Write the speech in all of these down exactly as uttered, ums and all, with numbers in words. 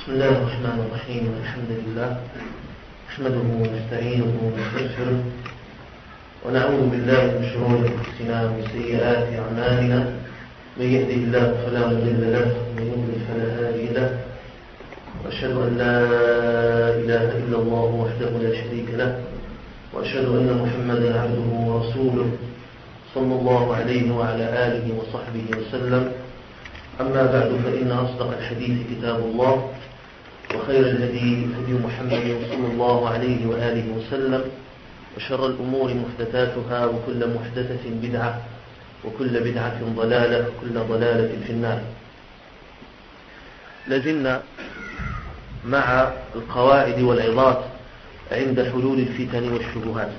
بسم الله الرحمن الرحيم. الحمد لله نحمده ونستعينه ونستغفره ونعوذ بالله من شرور انفسنا ومن سيئات اعمالنا. من يهده الله فلا مضل له ومن يضلل فلا هادي له، واشهد ان لا اله الا الله وحده لا شريك له، واشهد ان محمدا عبده ورسوله صلى الله عليه وعلى اله وصحبه وسلم. أما بعد، فإن أصدق الحديث كتاب الله، وخير الهدي هدي محمد صلى الله عليه وآله وسلم، وشر الأمور محدثاتها، وكل محدثة بدعة، وكل بدعة ضلالة، وكل ضلالة في النار. لازلنا مع القواعد والعظات عند حلول الفتن والشبهات.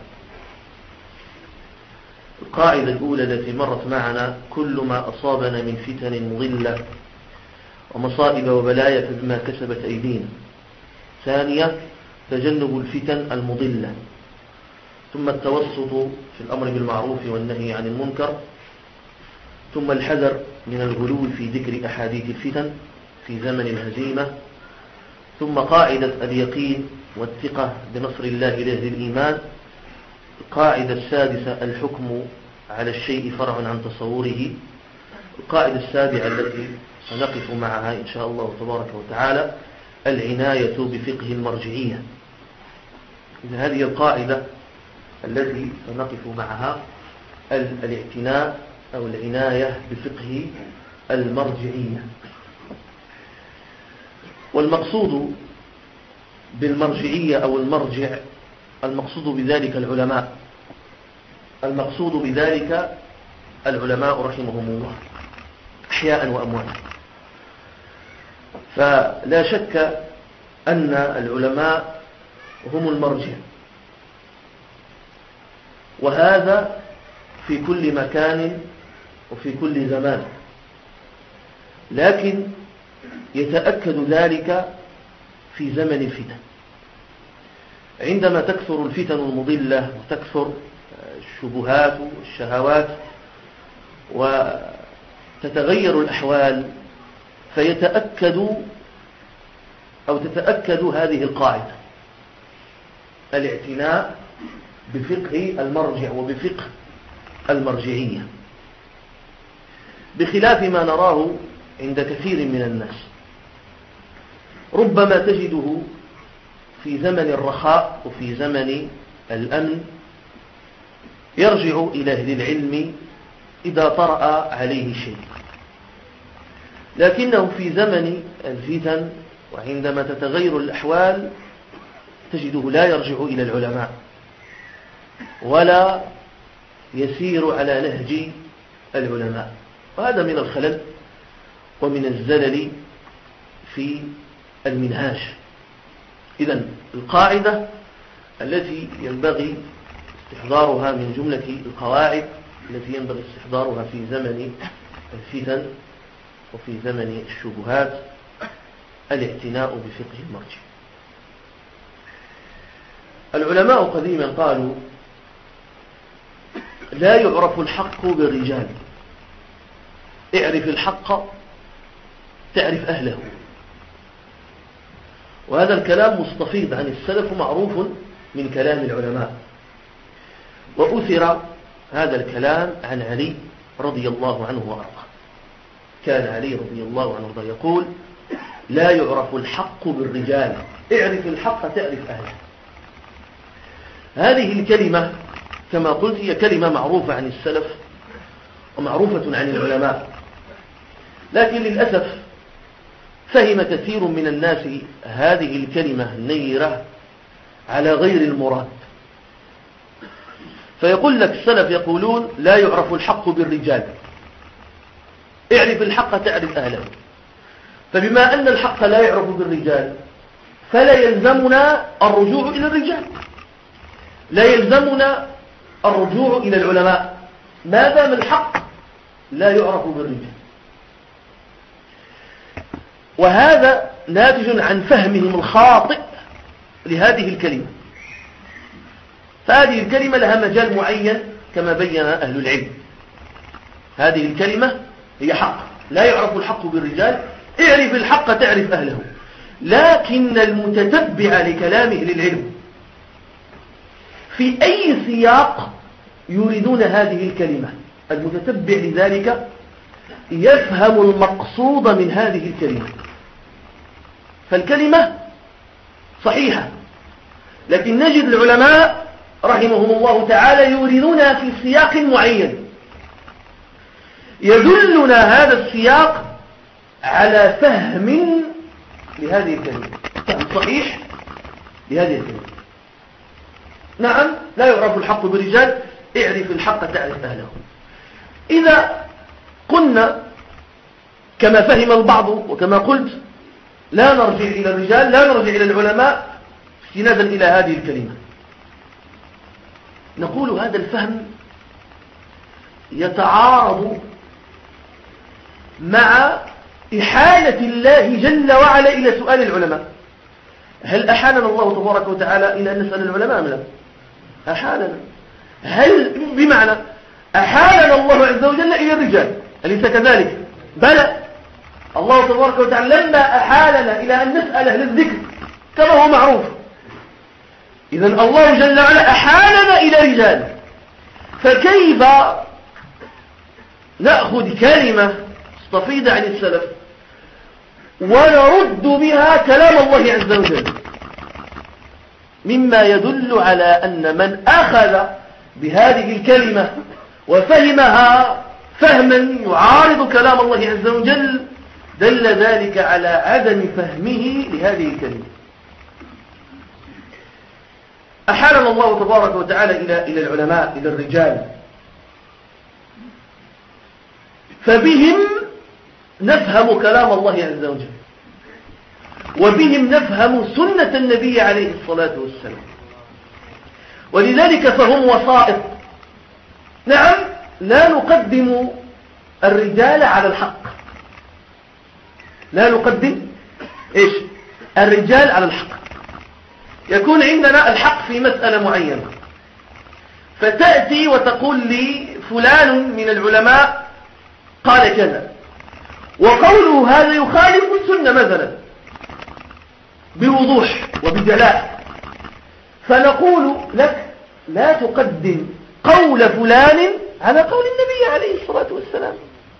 القاعدة الأولى التي مرت معنا: كل ما أصابنا من فتن مضلة ومصائب وبلايا فبما كسبت أيدينا. ثانية: تجنب الفتن المضلة. ثم التوسط في الأمر بالمعروف والنهي عن المنكر. ثم الحذر من الغلو في ذكر أحاديث الفتن في زمن الهزيمة. ثم قاعدة اليقين والثقة بنصر الله لأهل الإيمان. القاعدة السادسة: الحكم على الشيء فرع عن تصوره. القاعدة السابعة التي سنقف معها إن شاء الله تبارك وتعالى: العناية بفقه المرجعية. إذا هذه القاعدة التي سنقف معها: الاعتناء أو العناية بفقه المرجعية. والمقصود بالمرجعية أو المرجع، المقصود بذلك العلماء المقصود بذلك العلماء رحمهم الله أحياء وأمواتا. فلا شك أن العلماء هم المرجع، وهذا في كل مكان وفي كل زمان، لكن يتأكد ذلك في زمن الفتن. عندما تكثر الفتن المضلة وتكثر الشبهات والشهوات وتتغير الأحوال، فيتأكد أو تتأكد هذه القاعدة: الاعتناء بفقه المرجع وبفقه المرجعية، بخلاف ما نراه عند كثير من الناس. ربما تجده في زمن الرخاء وفي زمن الأمن يرجع إلى أهل العلم إذا طرأ عليه شيء، لكنه في زمن الفتن وعندما تتغير الأحوال تجده لا يرجع إلى العلماء ولا يسير على نهج العلماء. وهذا من الخلل ومن الزلل في المنهاج. إذن القاعدة التي ينبغي استحضارها من جملة القواعد التي ينبغي استحضارها في زمن الفتن وفي زمن الشبهات: الاعتناء بفقه المرجع. العلماء قديما قالوا: لا يعرف الحق بالرجال، اعرف الحق تعرف أهله. وهذا الكلام مستفيض عن السلف ومعروف من كلام العلماء. وأثر هذا الكلام عن علي رضي الله عنه وأرضاه. كان علي رضي الله عنه وأرضاه يقول: لا يعرف الحق بالرجال، اعرف الحق تعرف أهله. هذه الكلمة كما قلت هي كلمة معروفة عن السلف ومعروفة عن العلماء، لكن للأسف فهم كثير من الناس هذه الكلمة النيرة على غير المراد. فيقول لك السلف يقولون: لا يعرف الحق بالرجال، اعرف الحق تعرف أهله. فبما أن الحق لا يعرف بالرجال فلا يلزمنا الرجوع إلى الرجال، لا يلزمنا الرجوع إلى العلماء ما دام الحق لا يعرف بالرجال. وهذا ناتج عن فهمهم الخاطئ لهذه الكلمة. فهذه الكلمة لها مجال معين كما بين أهل العلم. هذه الكلمة هي حق، لا يعرف الحق بالرجال، اعرف الحق تعرف أهله. لكن المتتبع لكلامه للعلم في أي سياق يريدون هذه الكلمة، المتتبع لذلك يفهم المقصود من هذه الكلمة. فالكلمة صحيحة، لكن نجد العلماء رحمهم الله تعالى يريدونها في سياق معين، يدلنا هذا السياق على فهم لهذه الكلمة، فهم صحيح لهذه الكلمة. نعم، لا يعرف الحق بالرجال، اعرف الحق تعرف أهله. إذا قلنا كما فهم البعض وكما قلت لا نرجع إلى الرجال، لا نرجع إلى العلماء استنادا إلى هذه الكلمة، نقول هذا الفهم يتعارض مع إحالة الله جل وعلا إلى سؤال العلماء. هل أحالنا الله تبارك وتعالى إلى أن نسأل العلماء أم لا؟ أحالنا. هل بمعنى أحالنا الله عز وجل إلى الرجال، أليس كذلك؟ بلى، الله تبارك وتعالى لما أحالنا إلى أن نسأل أهل الذكر كما هو معروف، إذن الله جل وعلا أحالنا إلى رجال، فكيف نأخذ كلمة استفيد عن السلف ونرد بها كلام الله عز وجل، مما يدل على أن من أخذ بهذه الكلمة وفهمها فهما يعارض كلام الله عز وجل دل ذلك على عدم فهمه لهذه الكلمة. أحالنا الله تبارك وتعالى إلى إلى العلماء، إلى الرجال، فبهم نفهم كلام الله عز وجل، وبهم نفهم سنة النبي عليه الصلاة والسلام، ولذلك فهم وسائط. نعم، لا نقدم الرجال على الحق، لا نقدم إيش؟ الرجال على الحق. يكون عندنا الحق في مسألة معينة، فتأتي وتقول لي فلان من العلماء قال كذا، وقوله هذا يخالف السنة مثلا بوضوح وبدلاء، فنقول لك لا تقدم قول فلان على قول النبي عليه الصلاة والسلام.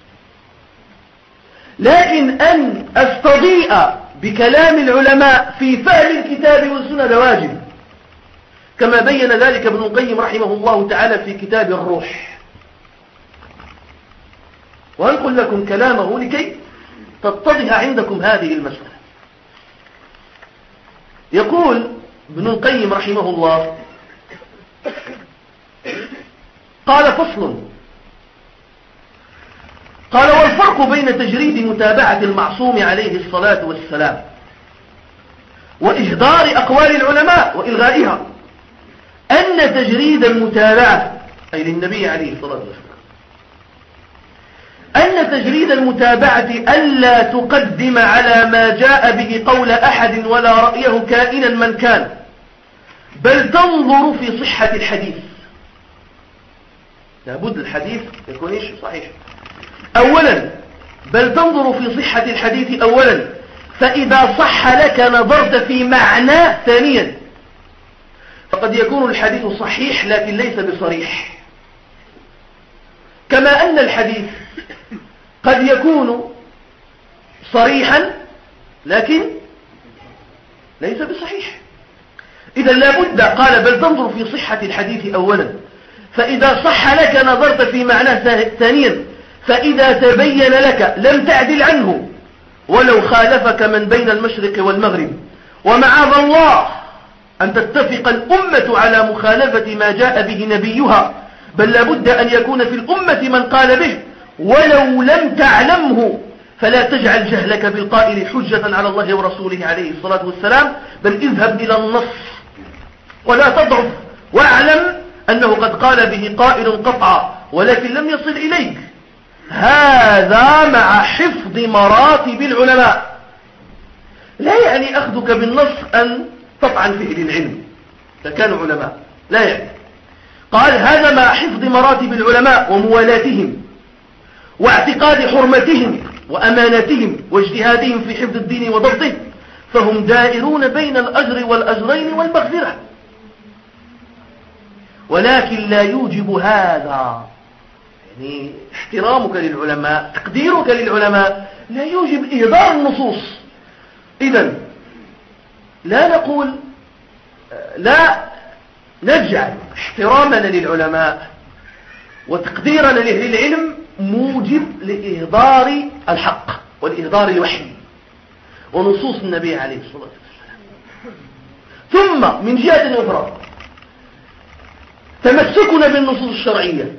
لكن أن أستضيء بكلام العلماء في فهم الكتاب والسنة ده واجب، كما بين ذلك ابن القيم رحمه الله تعالى في كتاب الروح. وأنقل لكم كلامه لكي تتضح عندكم هذه المسألة. يقول ابن القيم رحمه الله: قال فصل، قال: والفرق بين تجريد متابعة المعصوم عليه الصلاة والسلام وإهدار أقوال العلماء وإلغائها أن تجريد المتابعة أي للنبي عليه الصلاة والسلام، أن تجريد المتابعة ألا تقدم على ما جاء به قول أحد ولا رأيه كائنا من كان، بل تنظر في صحة الحديث. لابد الحديث يكون إيش؟ صحيح أولا، بل تنظر في صحة الحديث أولا، فإذا صح لك نظرت في معناه ثانيا. فقد يكون الحديث صحيح لكن ليس بصريح، كما أن الحديث قد يكون صريحا لكن ليس بصحيح. إذا لابد، قال: بل تنظر في صحة الحديث أولا، فإذا صح لك نظرت في معناه ثانيا، فإذا تبين لك لم تعدل عنه ولو خالفك من بين المشرق والمغرب. ومعاذ الله أن تتفق الأمة على مخالفة ما جاء به نبيها، بل لابد أن يكون في الأمة من قال به ولو لم تعلمه، فلا تجعل جهلك بالقائل حجة على الله ورسوله عليه الصلاة والسلام، بل اذهب إلى النص ولا تضعف، واعلم أنه قد قال به قائل قطعا ولكن لم يصل إليك. هذا مع حفظ مراتب العلماء، لا يعني أخذك بالنص أن تطعن في العلم فكانوا علماء، لا يعني. قال: هذا مع حفظ مراتب العلماء وموالاتهم واعتقاد حرمتهم وأمانتهم واجتهادهم في حفظ الدين وضبطه، فهم دائرون بين الأجر والأجرين والمغفرة، ولكن لا يوجب هذا، يعني احترامك للعلماء تقديرك للعلماء لا يوجب إهدار النصوص. إذن لا نقول لا نجعل احترامنا للعلماء وتقديرنا لأهل العلم موجب لإهدار الحق والإهدار الوحي ونصوص النبي عليه الصلاة والسلام. ثم من جهة أخرى تمسكنا بالنصوص الشرعية،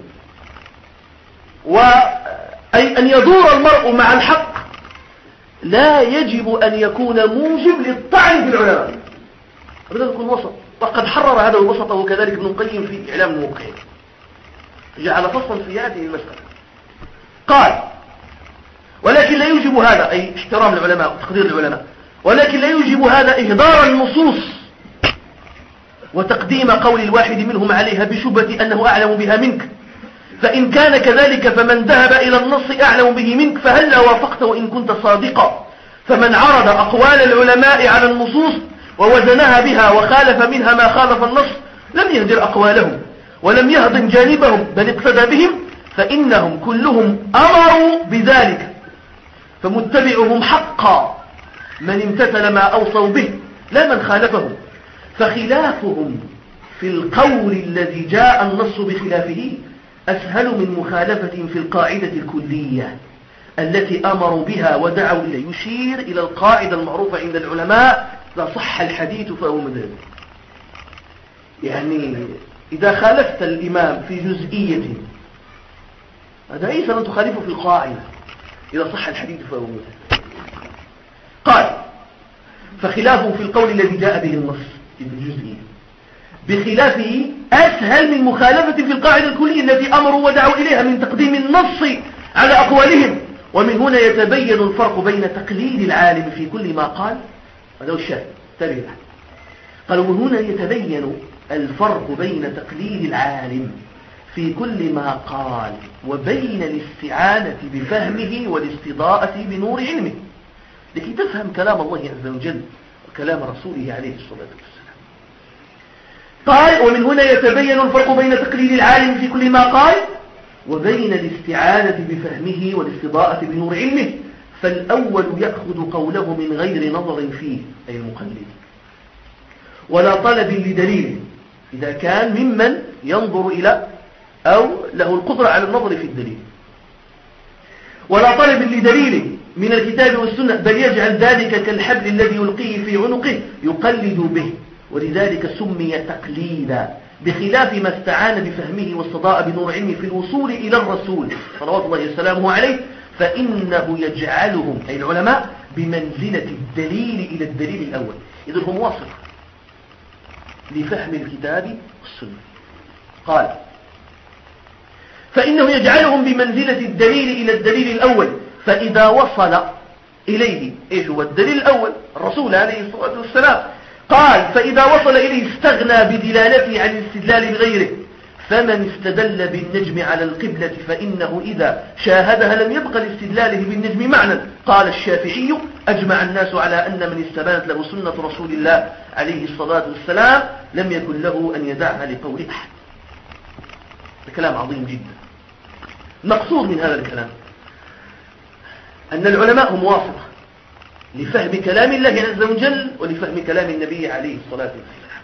وأي أن يدور المرء مع الحق لا يجب أن يكون موجب للطعن في العلماء، بدأ يكون وسط. وقد حرر هذا الوسط وكذلك ابن القيم في إعلام الموقعين، جعل فصلا في هذه المسألة. قال ولكن لا يوجب هذا، أي احترام العلماء وتقدير العلماء، ولكن لا يوجب هذا إهدار النصوص وتقديم قول الواحد منهم عليها بشبهة أنه أعلم بها منك، فإن كان كذلك فمن ذهب إلى النص أعلم به منك فهلا وافقت وإن كنت صادقا. فمن عرض أقوال العلماء على النصوص ووزنها بها وخالف منها ما خالف النص لم يهدر أقوالهم ولم يهضم جانبهم بل اقتدى بهم، فإنهم كلهم أمروا بذلك، فمتبعهم حقا من امتثل ما أوصوا به لا من خالفهم. فخلافهم في القول الذي جاء النص بخلافه أسهل من مخالفتهم في القاعدة الكلية التي أمروا بها ودعوا إليه. يشير إلى القاعدة المعروفة عند العلماء: لا صح الحديث فهو مذهب. يعني إذا خالفت الإمام في جزئية هذا ليس أن تخالفه في القاعدة، إذا صح الحديث فهو مذهب. قال فخلافه في القول الذي جاء به النص في الجزئية بخلافه أسهل من مخالفة في القاعدة الكلية التي أمروا ودعوا إليها من تقديم النص على أقوالهم. ومن هنا يتبين الفرق بين تقليد العالم في كل ما قال، هذا هو الشاهد تبين. قالوا من هنا يتبين الفرق بين تقليد العالم في كل ما قال وبين الاستعانة بفهمه والاستضاءة بنور علمه لكي تفهم كلام الله عز وجل وكلام رسوله عليه الصلاة والسلام. قال ومن هنا يتبين الفرق بين تقليد العالم في كل ما قال وبين الاستعانة بفهمه والاستضاءة بنور علمه، فالأول يأخذ قوله من غير نظر فيه أي المقلد ولا طلب لدليل إذا كان ممن ينظر إلى أو له القدرة على النظر في الدليل، ولا طلب لدليل من الكتاب والسنة، بل يجعل ذلك كالحبل الذي يلقيه في عنقه يقلد به، ولذلك سمي تقليدا بخلاف ما استعان بفهمه واستضاء بنور علمه في الوصول إلى الرسول صلوات الله وسلامه عليه، فإنه يجعلهم أي العلماء بمنزلة الدليل إلى الدليل الأول. إذن هم واصل لفهم الكتاب والسنة. قال فإنه يجعلهم بمنزلة الدليل إلى الدليل الأول، فإذا وصل إليه إيش هو الدليل الأول؟ الرسول عليه الصلاة والسلام. قال فإذا وصل إليه استغنى بدلالته عن الاستدلال بغيره، فمن استدل بالنجم على القبلة فإنه إذا شاهدها لم يبقى لاستدلاله بالنجم معنى. قال الشافعي أجمع الناس على أن من استبانت له سنة رسول الله عليه الصلاة والسلام لم يكن له أن يدعها لقول أحد. الكلام عظيم جدا. المقصود من هذا الكلام أن العلماء هم واسطة لفهم كلام الله عز وجل ولفهم كلام النبي عليه الصلاة والسلام.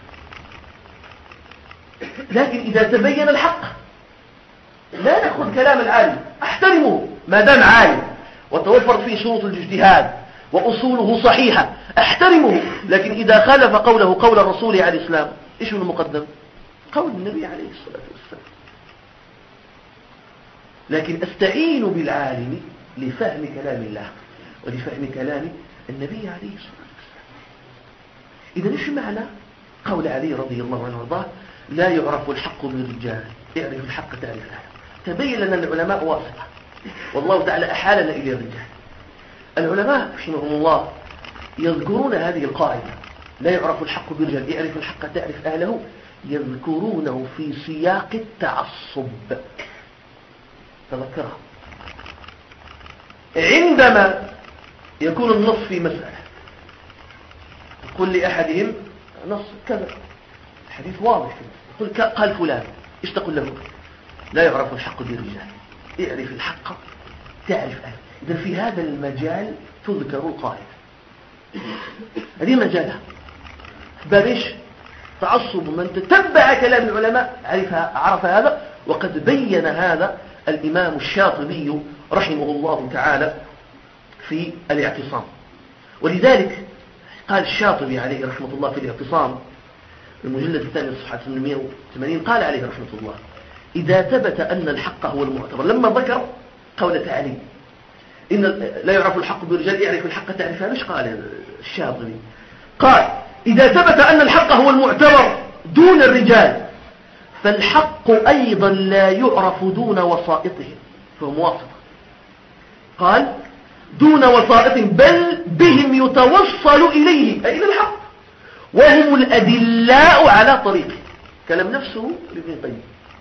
لكن إذا تبين الحق لا نأخذ كلام العالم، أحترمه ما دام عالم وتوفر فيه شروط الاجتهاد وأصوله صحيحة، أحترمه. لكن إذا خالف قوله قول الرسول عليه السلام إيش هو المقدم؟ قول النبي عليه الصلاة والسلام. لكن أستعين بالعالم لفهم كلام الله ولفهم كلام النبي عليه الصلاة والسلام. إذا إيش معنى قول علي رضي الله عنه وارضاه لا يعرف الحق بالرجال يعرف الحق تعرف العالم؟ تبين لنا العلماء واسطة، والله تعالى أحالنا إلى الرجال. العلماء رحمهم الله يذكرون هذه القاعدة لا يعرف الحق بالرجال يعرف الحق تعرف أهله، يذكرونه في سياق التعصب. تذكرها عندما يكون النص في مسألة قل لأحدهم نص كذا، الحديث واضح، قل قال فلان، إيش تقول له؟ لا يعرف الحق بالرجال، اعرف الحق تعرف أهل. إذا في هذا المجال تذكر القاعدة، هذه مجالها باب إيش؟ تعصب من تتبع كلام العلماء عرفها عرف هذا. وقد بين هذا الإمام الشاطبي رحمه الله تعالى في الاعتصام. ولذلك قال الشاطبي عليه رحمة الله في الاعتصام المجلد الثاني صفحة ثمانمائة وثمانين قال عليه رحمة الله: إذا ثبت أن الحق هو المعتبر، لما ذكر قول تعالى إن لا يعرف الحق بالرجال يعرف الحق تعرفها، مش قال الشاطبي، قال إذا ثبت أن الحق هو المعتبر دون الرجال فالحق أيضا لا يعرف دون وسائطه، فهو مواسطة. قال دون وسائط بل بهم يتوصل إليه أي إلى الحق، وهم الأدلاء على طريقه. كلام نفسه لابن القيم،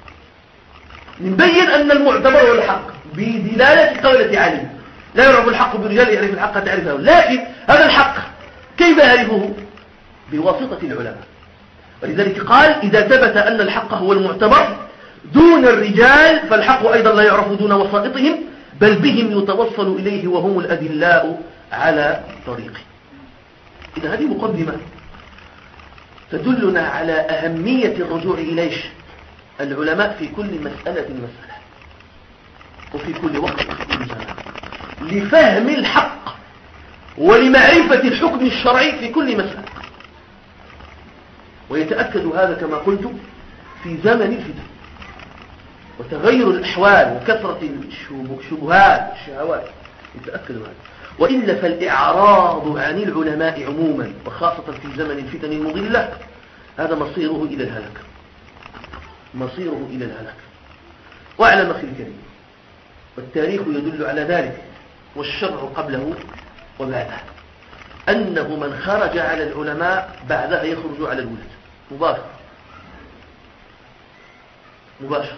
نبين أن المعتبر هو الحق بدلالة قولة علي لا يعرف الحق بالرجال يعرف الحق تعرفه. لكن هذا الحق كيف يعرفه؟ بواسطة العلماء. ولذلك قال إذا ثبت أن الحق هو المعتبر دون الرجال فالحق أيضا لا يعرف دون وسائطهم بل بهم يتوصل إليه وهم الأدلاء على طريقه. إذا هذه مقدمة تدلنا على أهمية الرجوع إليش العلماء في كل مسألة مسألة وفي كل وقت وفي كل زمان لفهم الحق ولمعرفة الحكم الشرعي في كل مسألة. ويتأكد هذا كما قلت في زمن الفتن وتغير الأحوال وكثرة الشبهات الشهوات، يتأكد هذا. وإلا فالإعراض عن العلماء عموما وخاصة في زمن الفتن المضلة هذا مصيره إلى الهلاك، مصيره إلى الهلاك. واعلم أخي الكريم، والتاريخ يدل على ذلك والشرع قبله وبعده، أنه من خرج على العلماء بعدها يخرج على الولد مباشر مباشر.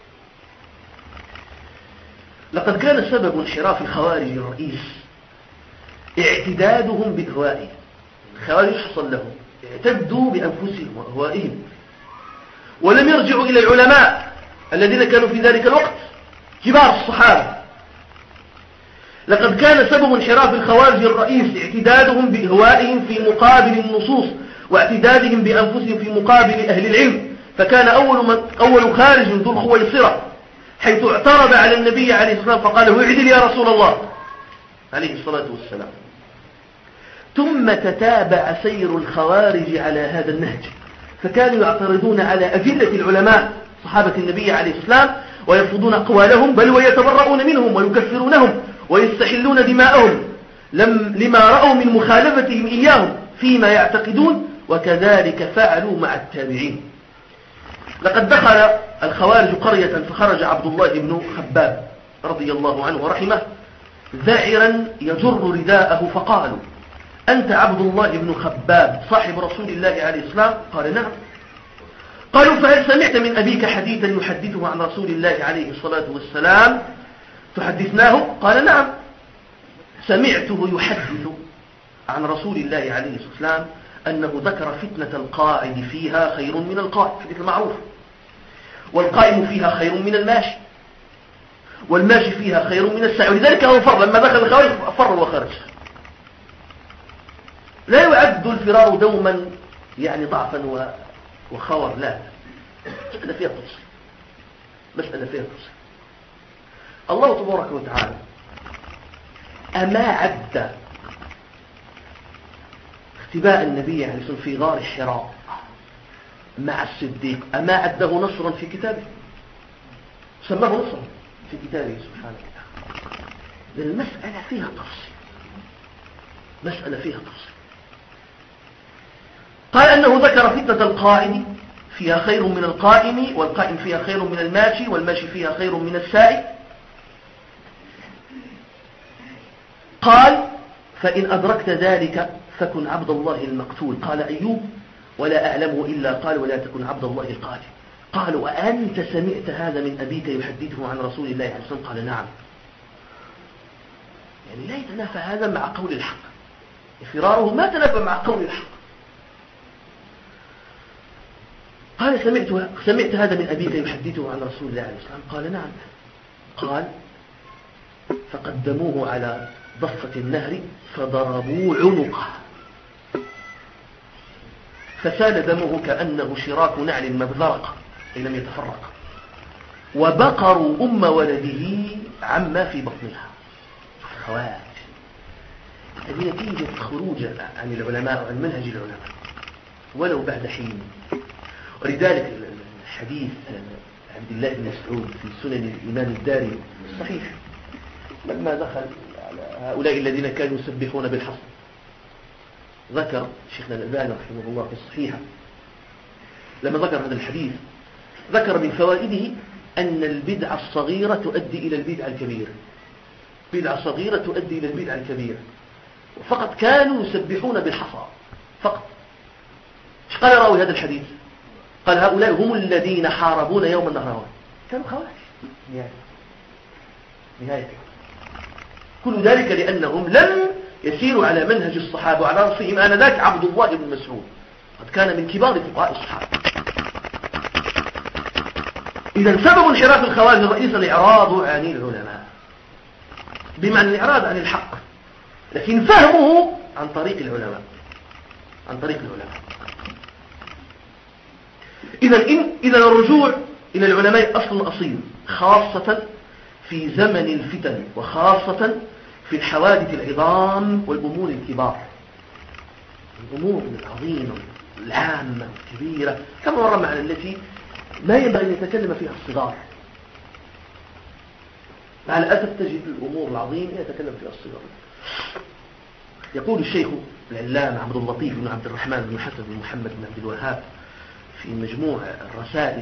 لقد كان سبب انحراف الخوارج الرئيس اعتدادهم بإهوائهم. الخوارج حصل لهم اعتدوا بأنفسهم وأهوائهم ولم يرجعوا إلى العلماء الذين كانوا في ذلك الوقت كبار الصحابة. لقد كان سبب انحراف الخوارج الرئيس اعتدادهم بإهوائهم في مقابل النصوص واعتدادهم بأنفسهم في مقابل أهل العلم. فكان أول, من أول خارج ذو الخويصرة حيث اعترض على النبي عليه الصلاة والسلام فقال: اعدل يا رسول الله عليه الصلاة والسلام. ثم تتابع سير الخوارج على هذا النهج، فكانوا يعترضون على أدلة العلماء صحابة النبي عليه السلام ويرفضون أقوالهم بل ويتبرؤون منهم ويكفرونهم ويستحلون دماءهم لما رأوا من مخالفتهم إياهم فيما يعتقدون، وكذلك فعلوا مع التابعين. لقد دخل الخوارج قرية فخرج عبد الله بن خباب رضي الله عنه ورحمه ذاعرا يجر رداءه فقالوا: أنت عبد الله بن خباب صاحب رسول الله عليه السلام؟ قال: نعم. قالوا: فهل سمعت من أبيك حديثا يحدثه عن رسول الله عليه الصلاة والسلام تحدثناه؟ قال: نعم، سمعته يحدث عن رسول الله عليه الصلاة والسلام أنه ذكر فتنة القاعد فيها خير من القائم، حديث المعروف، والقائم فيها خير من الماشي، والماشي فيها خير من السعي. ولذلك هو فر، لما دخل الخوارج فر وخرج. لا يعد الفرار دوما يعني ضعفا وخور، لا، مسألة فيها تفصيل، مسألة فيها تفصيل. الله تبارك وتعالى أما عد اختباء النبي عليه الصلاة والسلام في غار حراء مع الصديق، أما عده نصرا في كتابه؟ سماه نصرا في كتابه سبحانه وتعالى. المسألة فيها تفصيل، مسألة فيها تفصيل. قال أنه ذكر فتنة القائم فيها خير من القائم، والقائم فيها خير من الماشي، والماشي فيها خير من السائي. قال: فإن أدركت ذلك فكن عبد الله المقتول. قال أيوب: ولا أعلمه إلا قال: ولا تكن عبد الله القاتل. قال: وأنت سمعت هذا من أبيك يحدثه عن رسول الله عليه الصلاة والسلام؟ قال: نعم. يعني لا يتنافى هذا مع قول الحق، فراره ما تنافى مع قول الحق. قال سمعت, سمعت هذا من أبيك يحدثه عن رسول الله عليه الصلاة والسلام؟ قال نعم. قال فقدموه على ضفة النهر فضربوا عنقه فسال دمه كأنه شراك نعل مبذرق أي لم يتفرق، وبقروا أم ولده عما في بطنها. خوارج هذه نتيجة خروج عن العلماء وعن منهج العلماء ولو بعد حين. ولذلك الحديث عبد الله بن مسعود في سنن الإمام الدارمي الصحيح لما دخل على هؤلاء الذين كانوا يسبحون بالحصى، ذكر شيخنا الألباني رحمه الله في الصحيحة لما ذكر هذا الحديث ذكر من فوائده أن البدعة الصغيرة تؤدي إلى البدعة الكبيرة. بدعة صغيرة تؤدي إلى البدعة الكبيرة. فقط كانوا يسبحون بالحصى فقط. ايش قال راوي هذا الحديث؟ قال هؤلاء هم الذين حاربون يوم النهروان، كانوا خوارج نهاية نهاية كل ذلك لأنهم لم يسيروا على منهج الصحابة، وعلى رأسهم آنذاك عبد الله بن مسعود قد كان من كبار فقهاء الصحابة. إذا سبب انحراف الخوارج الرئيس الإعراض عن العلماء، بمعنى الإعراض عن الحق، لكن فهمه عن طريق العلماء عن طريق العلماء. إذا إن إذا الرجوع إلى العلماء أصل أصيل، خاصة في زمن الفتن، وخاصة في الحوادث العظام والأمور الكبار، الأمور العظيمة العامة الكبيرة كما مر معنا التي لا ينبغي أن يتكلم فيها الصغار. مع الأسف تجد الأمور العظيمة يتكلم فيها الصغار. يقول الشيخ العلامة عبد اللطيف بن عبد الرحمن بن حسن بن محمد بن عبد الوهاب في مجموع الرسائل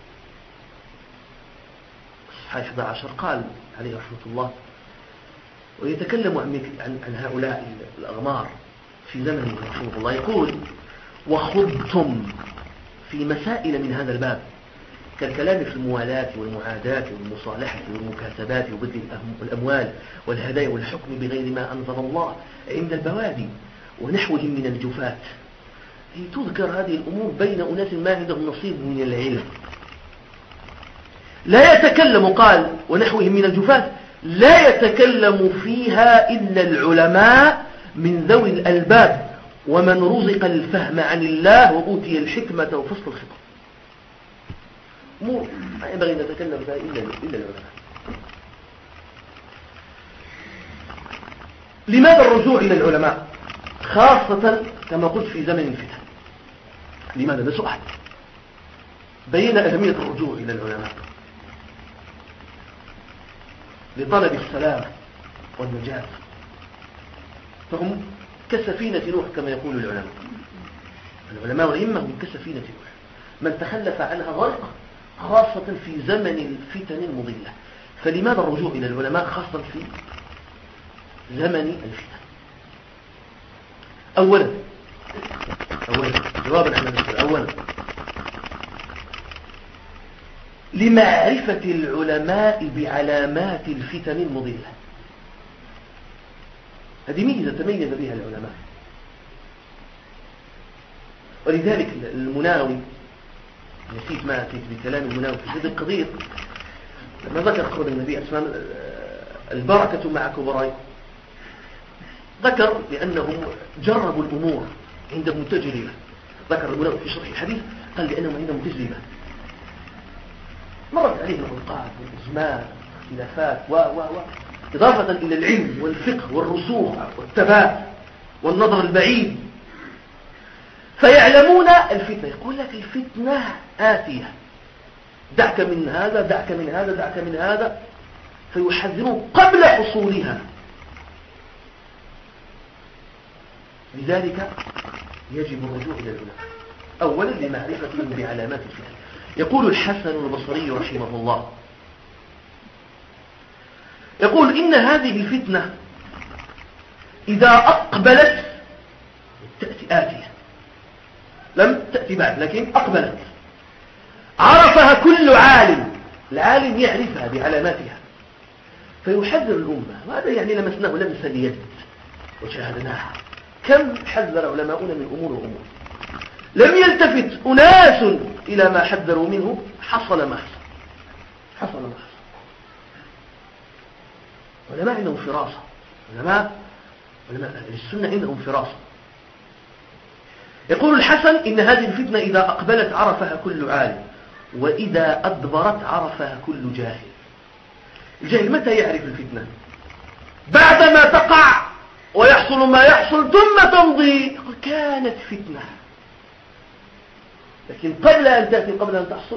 صفحة إحدى عشر قال عليه رحمة الله، ويتكلم عن عن هؤلاء الأغمار في زمنه رحمه الله، يقول: وخضتم في مسائل من هذا الباب كالكلام في الموالاة والمعاداة والمصالحة والمكاتبات وبذل الأموال والهدايا والحكم بغير ما أنزل الله عند البوادي ونحوهم من الجفاة. تذكر هذه الأمور بين أناس ما عندهم نصيب من العلم، لا يتكلم قال ونحوهم من الجفاة لا يتكلم فيها إلا العلماء من ذوي الألباب ومن رزق الفهم عن الله وأوتي الحكمة وفصل الخطاب. أمور ما ينبغي أن نتكلم فيها إلا إلا العلماء. لماذا الرجوع إلى العلماء خاصة كما قلت في زمن الفتن؟ لماذا؟ ده سؤال. بين أهمية الرجوع إلى العلماء لطلب السلامة والنجاة، فهم كسفينة نوح كما يقول العلماء. العلماء والأئمة هم كسفينة نوح، من تخلف عنها غرق، خاصة في زمن الفتن المضلة. فلماذا الرجوع إلى العلماء خاصة في زمن الفتن؟ أولا أولا جوابا عن السؤال، أولا لمعرفة العلماء بعلامات الفتن المضلة. هذه ميزة تميز بها العلماء. ولذلك المناوي، نسيت ما أتيت بكلام المناوي في هذه القضية لما ذكر قول النبي أسمان البركة مع كبرائكم، ذكر بأنهم جربوا الأمور عندهم تجربة. ذكر المناوي في شرح الحديث قال لأنهم عندهم تجربة، مرت عليهم الأوقات والأزمان واختلافات و و و إضافة إلى العلم والفقه والرسوخ والثبات والنظر البعيد، فيعلمون الفتنة. يقول لك الفتنة آتية، دعك من هذا دعك من هذا دعك من هذا، فيحذرون قبل حصولها. لذلك يجب الرجوع إلى العلماء أولا لمعرفتهم بعلامات الفتن. يقول الحسن البصري رحمه الله، يقول إن هذه الفتنة إذا أقبلت تأتي آتية، لم تأتي بعد لكن أقبلت، عرفها كل عالم، العالم يعرفها بعلاماتها فيحذر الأمة. وهذا يعني لمسناه لمس اليد وشاهدناها. كم حذر علماؤنا من أمور وأمور لم يلتفت أناس إلى ما حذروا منه حصل ما حصل حصل ما حصل. علماء عندهم فراسة، علماء علماء أهل السنة عندهم فراسة. يقول الحسن إن هذه الفتنة إذا أقبلت عرفها كل عالم، وإذا أدبرت عرفها كل جاهل. الجاهل متى يعرف الفتنة؟ بعدما تقع ويحصل ما يحصل ثم تمضي كانت فتنة، لكن قبل أن تأتي قبل أن تحصل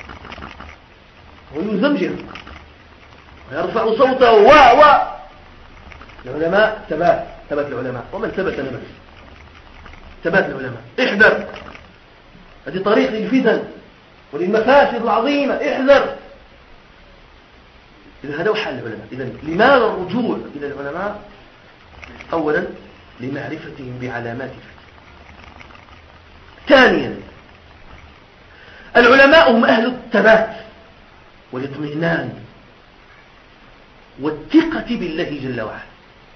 هو يزمجر ويرفع صوته و و العلماء ثبات ثبت العلماء، ومن ثبت نبت ثبات العلماء. احذر، هذه طريق للفتن وللمفاسد العظيمة، احذر. إذا هذا هو حال العلماء. إذا لماذا الرجوع إلى العلماء؟ أولا لمعرفتهم بعلامات الفتن. ثانيا العلماء هم أهل الثبات والاطمئنان والثقة بالله جل وعلا.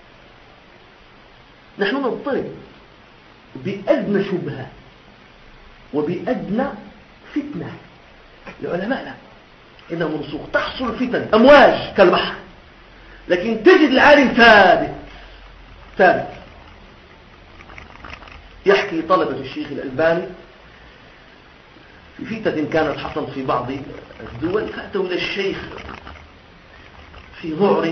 نحن نضطرب بأدنى شبهة وبأدنى فتنة. العلماء لا، إنهم رسوخ، تحصل فتن أمواج كالبحر، لكن تجد العالم ثابت ثابت. يحكي طلبة الشيخ الألباني في فتنة كانت حصلت في بعض الدول، فأتوا إلى الشيخ في ذعر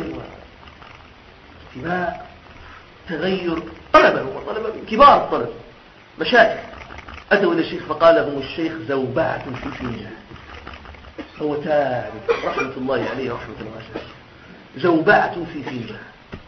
واتباع تغير، طلبة وطلبة كبار الطلبة مشايخ، أتوا إلى الشيخ فقال لهم الشيخ زوبعة في فنجان. هو تابع رحمة الله عليه رحمة الله عليه، زوبعة في فنجان.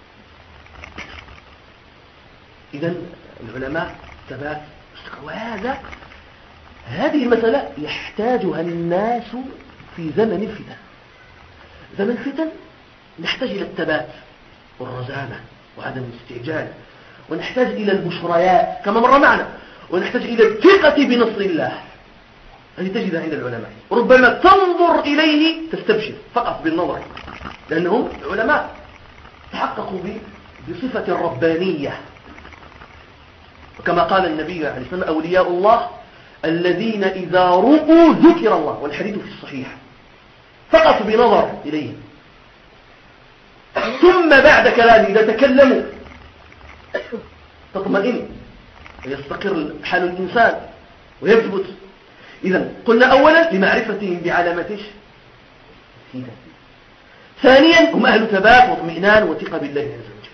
إذن العلماء ثبات، وهذا هذه المسألة يحتاجها الناس في زمن الفتن. زمن الفتن نحتاج إلى الثبات والرزانة وعدم الاستعجال، ونحتاج إلى البشريات كما مر معنا، ونحتاج إلى الثقة بنصر الله. هذه تجدها عند العلماء، ربما تنظر إليه تستبشر فقط بالنظر، لأنهم علماء تحققوا بصفة الربانية. وكما قال النبي عليه الصلاة والسلام أولياء الله الذين إذا رؤوا ذكر الله، والحديث في الصحيح، فقط بنظر إليه، ثم بعد كلامه إذا تكلموا تطمئن ويستقر حال الإنسان ويثبت. إذن قلنا أولا لمعرفتهم بعلامات الفتن. ثانيا هم أهل ثبات واطمئنان وثقة بالله عز وجل.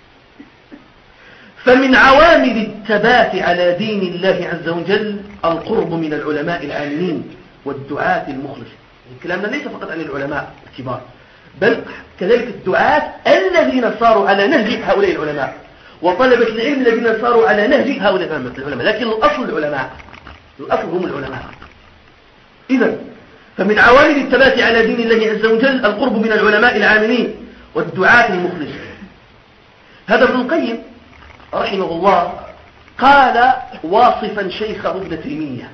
فمن عوامل الثبات على دين الله عز وجل القرب من العلماء العاملين والدعاة المخلصين. كلامنا ليس فقط عن العلماء الكبار، بل كذلك الدعاة الذين صاروا على نهج هؤلاء العلماء، وطلبة العلم الذين صاروا على نهج هؤلاء العلماء، لكن الأصل العلماء، الأصل هم العلماء. إذن فمن عوامل الثبات على دين الله عز وجل القرب من العلماء العاملين والدعاة المخلصين. هذا ابن القيم رحمه الله قال واصفا شيخه ابن تيمية،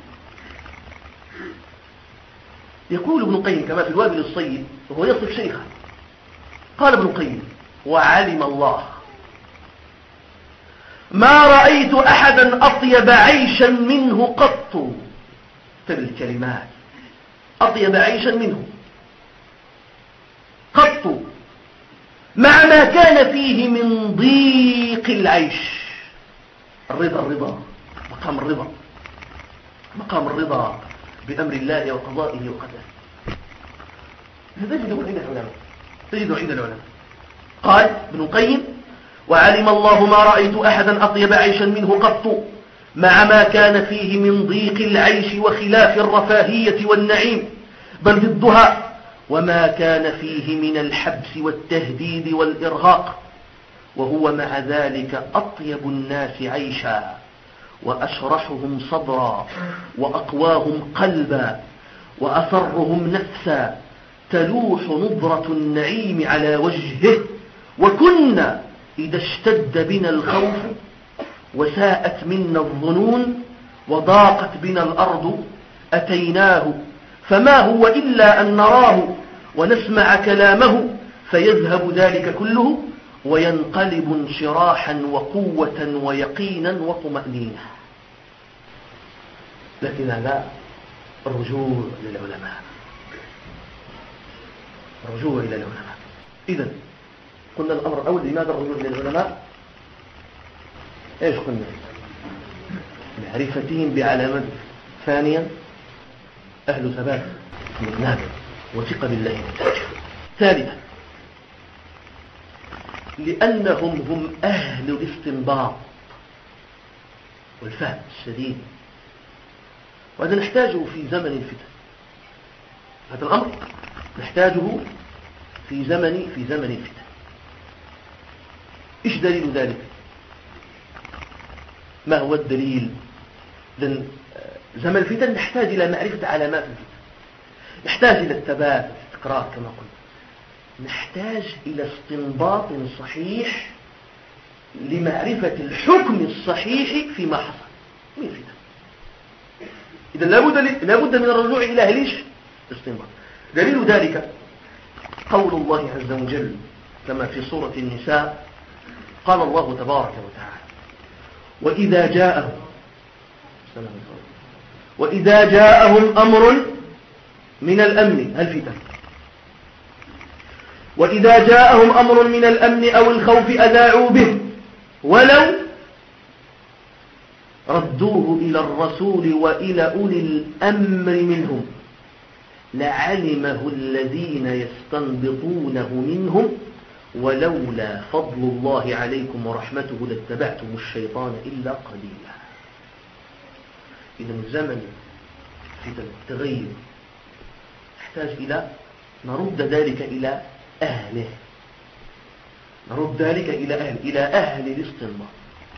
يقول ابن القيم كما في الوابل الصيد وهو يصف شيخه، قال ابن القيم وعلم الله ما رأيت أحدا أطيب عيشا منه قط. بالكلمات أطيب عيشا منه قط، مع ما كان فيه من ضيق العيش. الرضا الرضا مقام الرضا مقام الرضا بأمر الله وقضائه وقدره. تجده عند العلماء تجده عند العلماء قال ابن القيم وعلم الله ما رأيت أحدا أطيب عيشا منه قط، مع ما كان فيه من ضيق العيش وخلاف الرفاهية والنعيم، بل ضدها، وما كان فيه من الحبس والتهديد والإرهاق، وهو مع ذلك أطيب الناس عيشا وأشرحهم صدرا وأقواهم قلبا وأسرهم نفسا، تلوح نظرة النعيم على وجهه. وكنا إذا اشتد بنا الخوف وساءت منا الظنون وضاقت بنا الأرض أتيناه، فما هو إلا أن نراه ونسمع كلامه، فيذهب ذلك كله وينقلب انشراحا وقوة ويقينا وطمأنينة. لكن هذا الرجوع إلى العلماء، الرجوع إلى العلماء. إذن قلنا الأمر الأول لماذا الرجوع إلى العلماء؟ إيش قلنا؟ معرفتهم بعلامات. ثانيا أهل ثبات معناه وثقة بالله نتاجه. ثالثا لأنهم هم أهل الاستنباط والفهم السديد، وهذا نحتاجه في زمن الفتن. هذا الأمر نحتاجه في زمن في زمن الفتن. إيش دليل ذلك؟ ما هو الدليل؟ لأن زمن الفتن نحتاج إلى معرفة علامات الفتن، نحتاج إلى الثبات والاستقرار كما قلنا، نحتاج إلى استنباط صحيح لمعرفة الحكم الصحيح فيما حصل من الفتن. إذا لابد لابد من الرجوع إلى ليش؟ استنباط. دليل ذلك قول الله عز وجل كما في سورة النساء، قال الله تبارك وتعالى: وإذا جاءهم وإذا جاءهم أمر من الأمن، الفتن، وإذا جاءهم أمر من الأمن أو الخوف أذاعوا به ولو ردوه إلى الرسول وإلى أولي الأمر منهم لعلمه الذين يستنبطونه منهم ولولا فضل الله عليكم ورحمته لاتبعتم الشيطان إلا قليلا. إذا زمن فتن التغير نحتاج إلى نرد ذلك إلى أهله، نرد ذلك إلى أهل إلى أهل الاستنباط.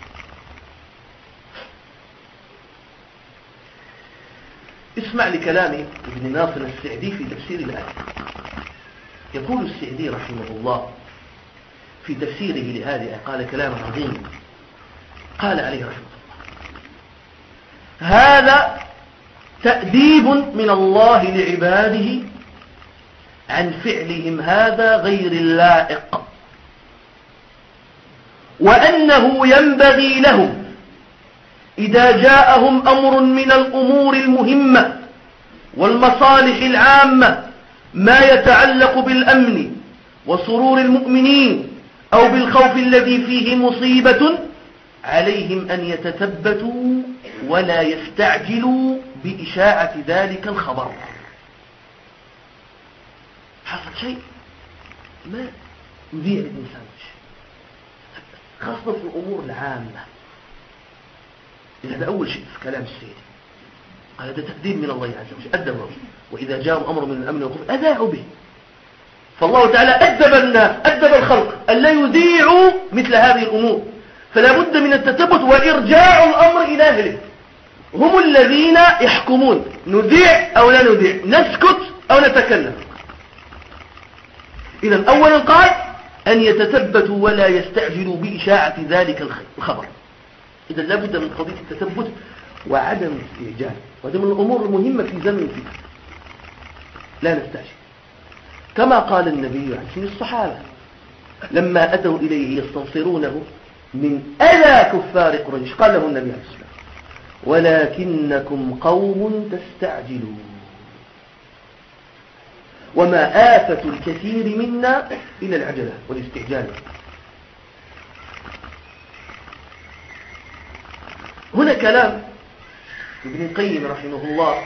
اسمع لكلام ابن ناصر السعدي في تفسير الآية. يقول السعدي رحمه الله في تفسيره لهذه قال كلام عظيم، قال عليه رحمه الله: هذا تأديب من الله لعباده عن فعلهم هذا غير اللائق، وأنه ينبغي لهم إذا جاءهم أمر من الأمور المهمة والمصالح العامة ما يتعلق بالأمن وسرور المؤمنين أو بالخوف الذي فيه مصيبة، عليهم أن يتثبتوا ولا يستعجلوا بإشاعة ذلك الخبر. حصل شيء ما يذيع الإنسان، خاصة في الأمور العامة. هذا أول شيء في كلام السيد، قال هذا تقديم من الله عز وجل، أدب الرسول وإذا جاءهم أمر من الأمن والخوف أذاعوا به. فالله تعالى أدب الناس، أدب الخلق ألا يذيعوا مثل هذه الأمور، فلا بد من التثبت وإرجاع الأمر إلى أهله. هم الذين يحكمون، نذيع أو لا نذيع، نسكت أو نتكلم. إذن أولا قال أن يتثبتوا ولا يستعجلوا بإشاعة ذلك الخبر. إذن لا بد من قضية التثبت وعدم الاستعجال، وهذا من الأمور المهمة في زمن الفتن. لا نستعجل، كما قال النبي عن الصحابة لما أتوا إليه يستنصرونه من أذى كفار قريش، قال له النبي عليه الصلاة والسلام: ولكنكم قوم تستعجلون، وما آفة الكثير منا إلى العجلة والاستعجال. هنا كلام ابن القيم رحمه الله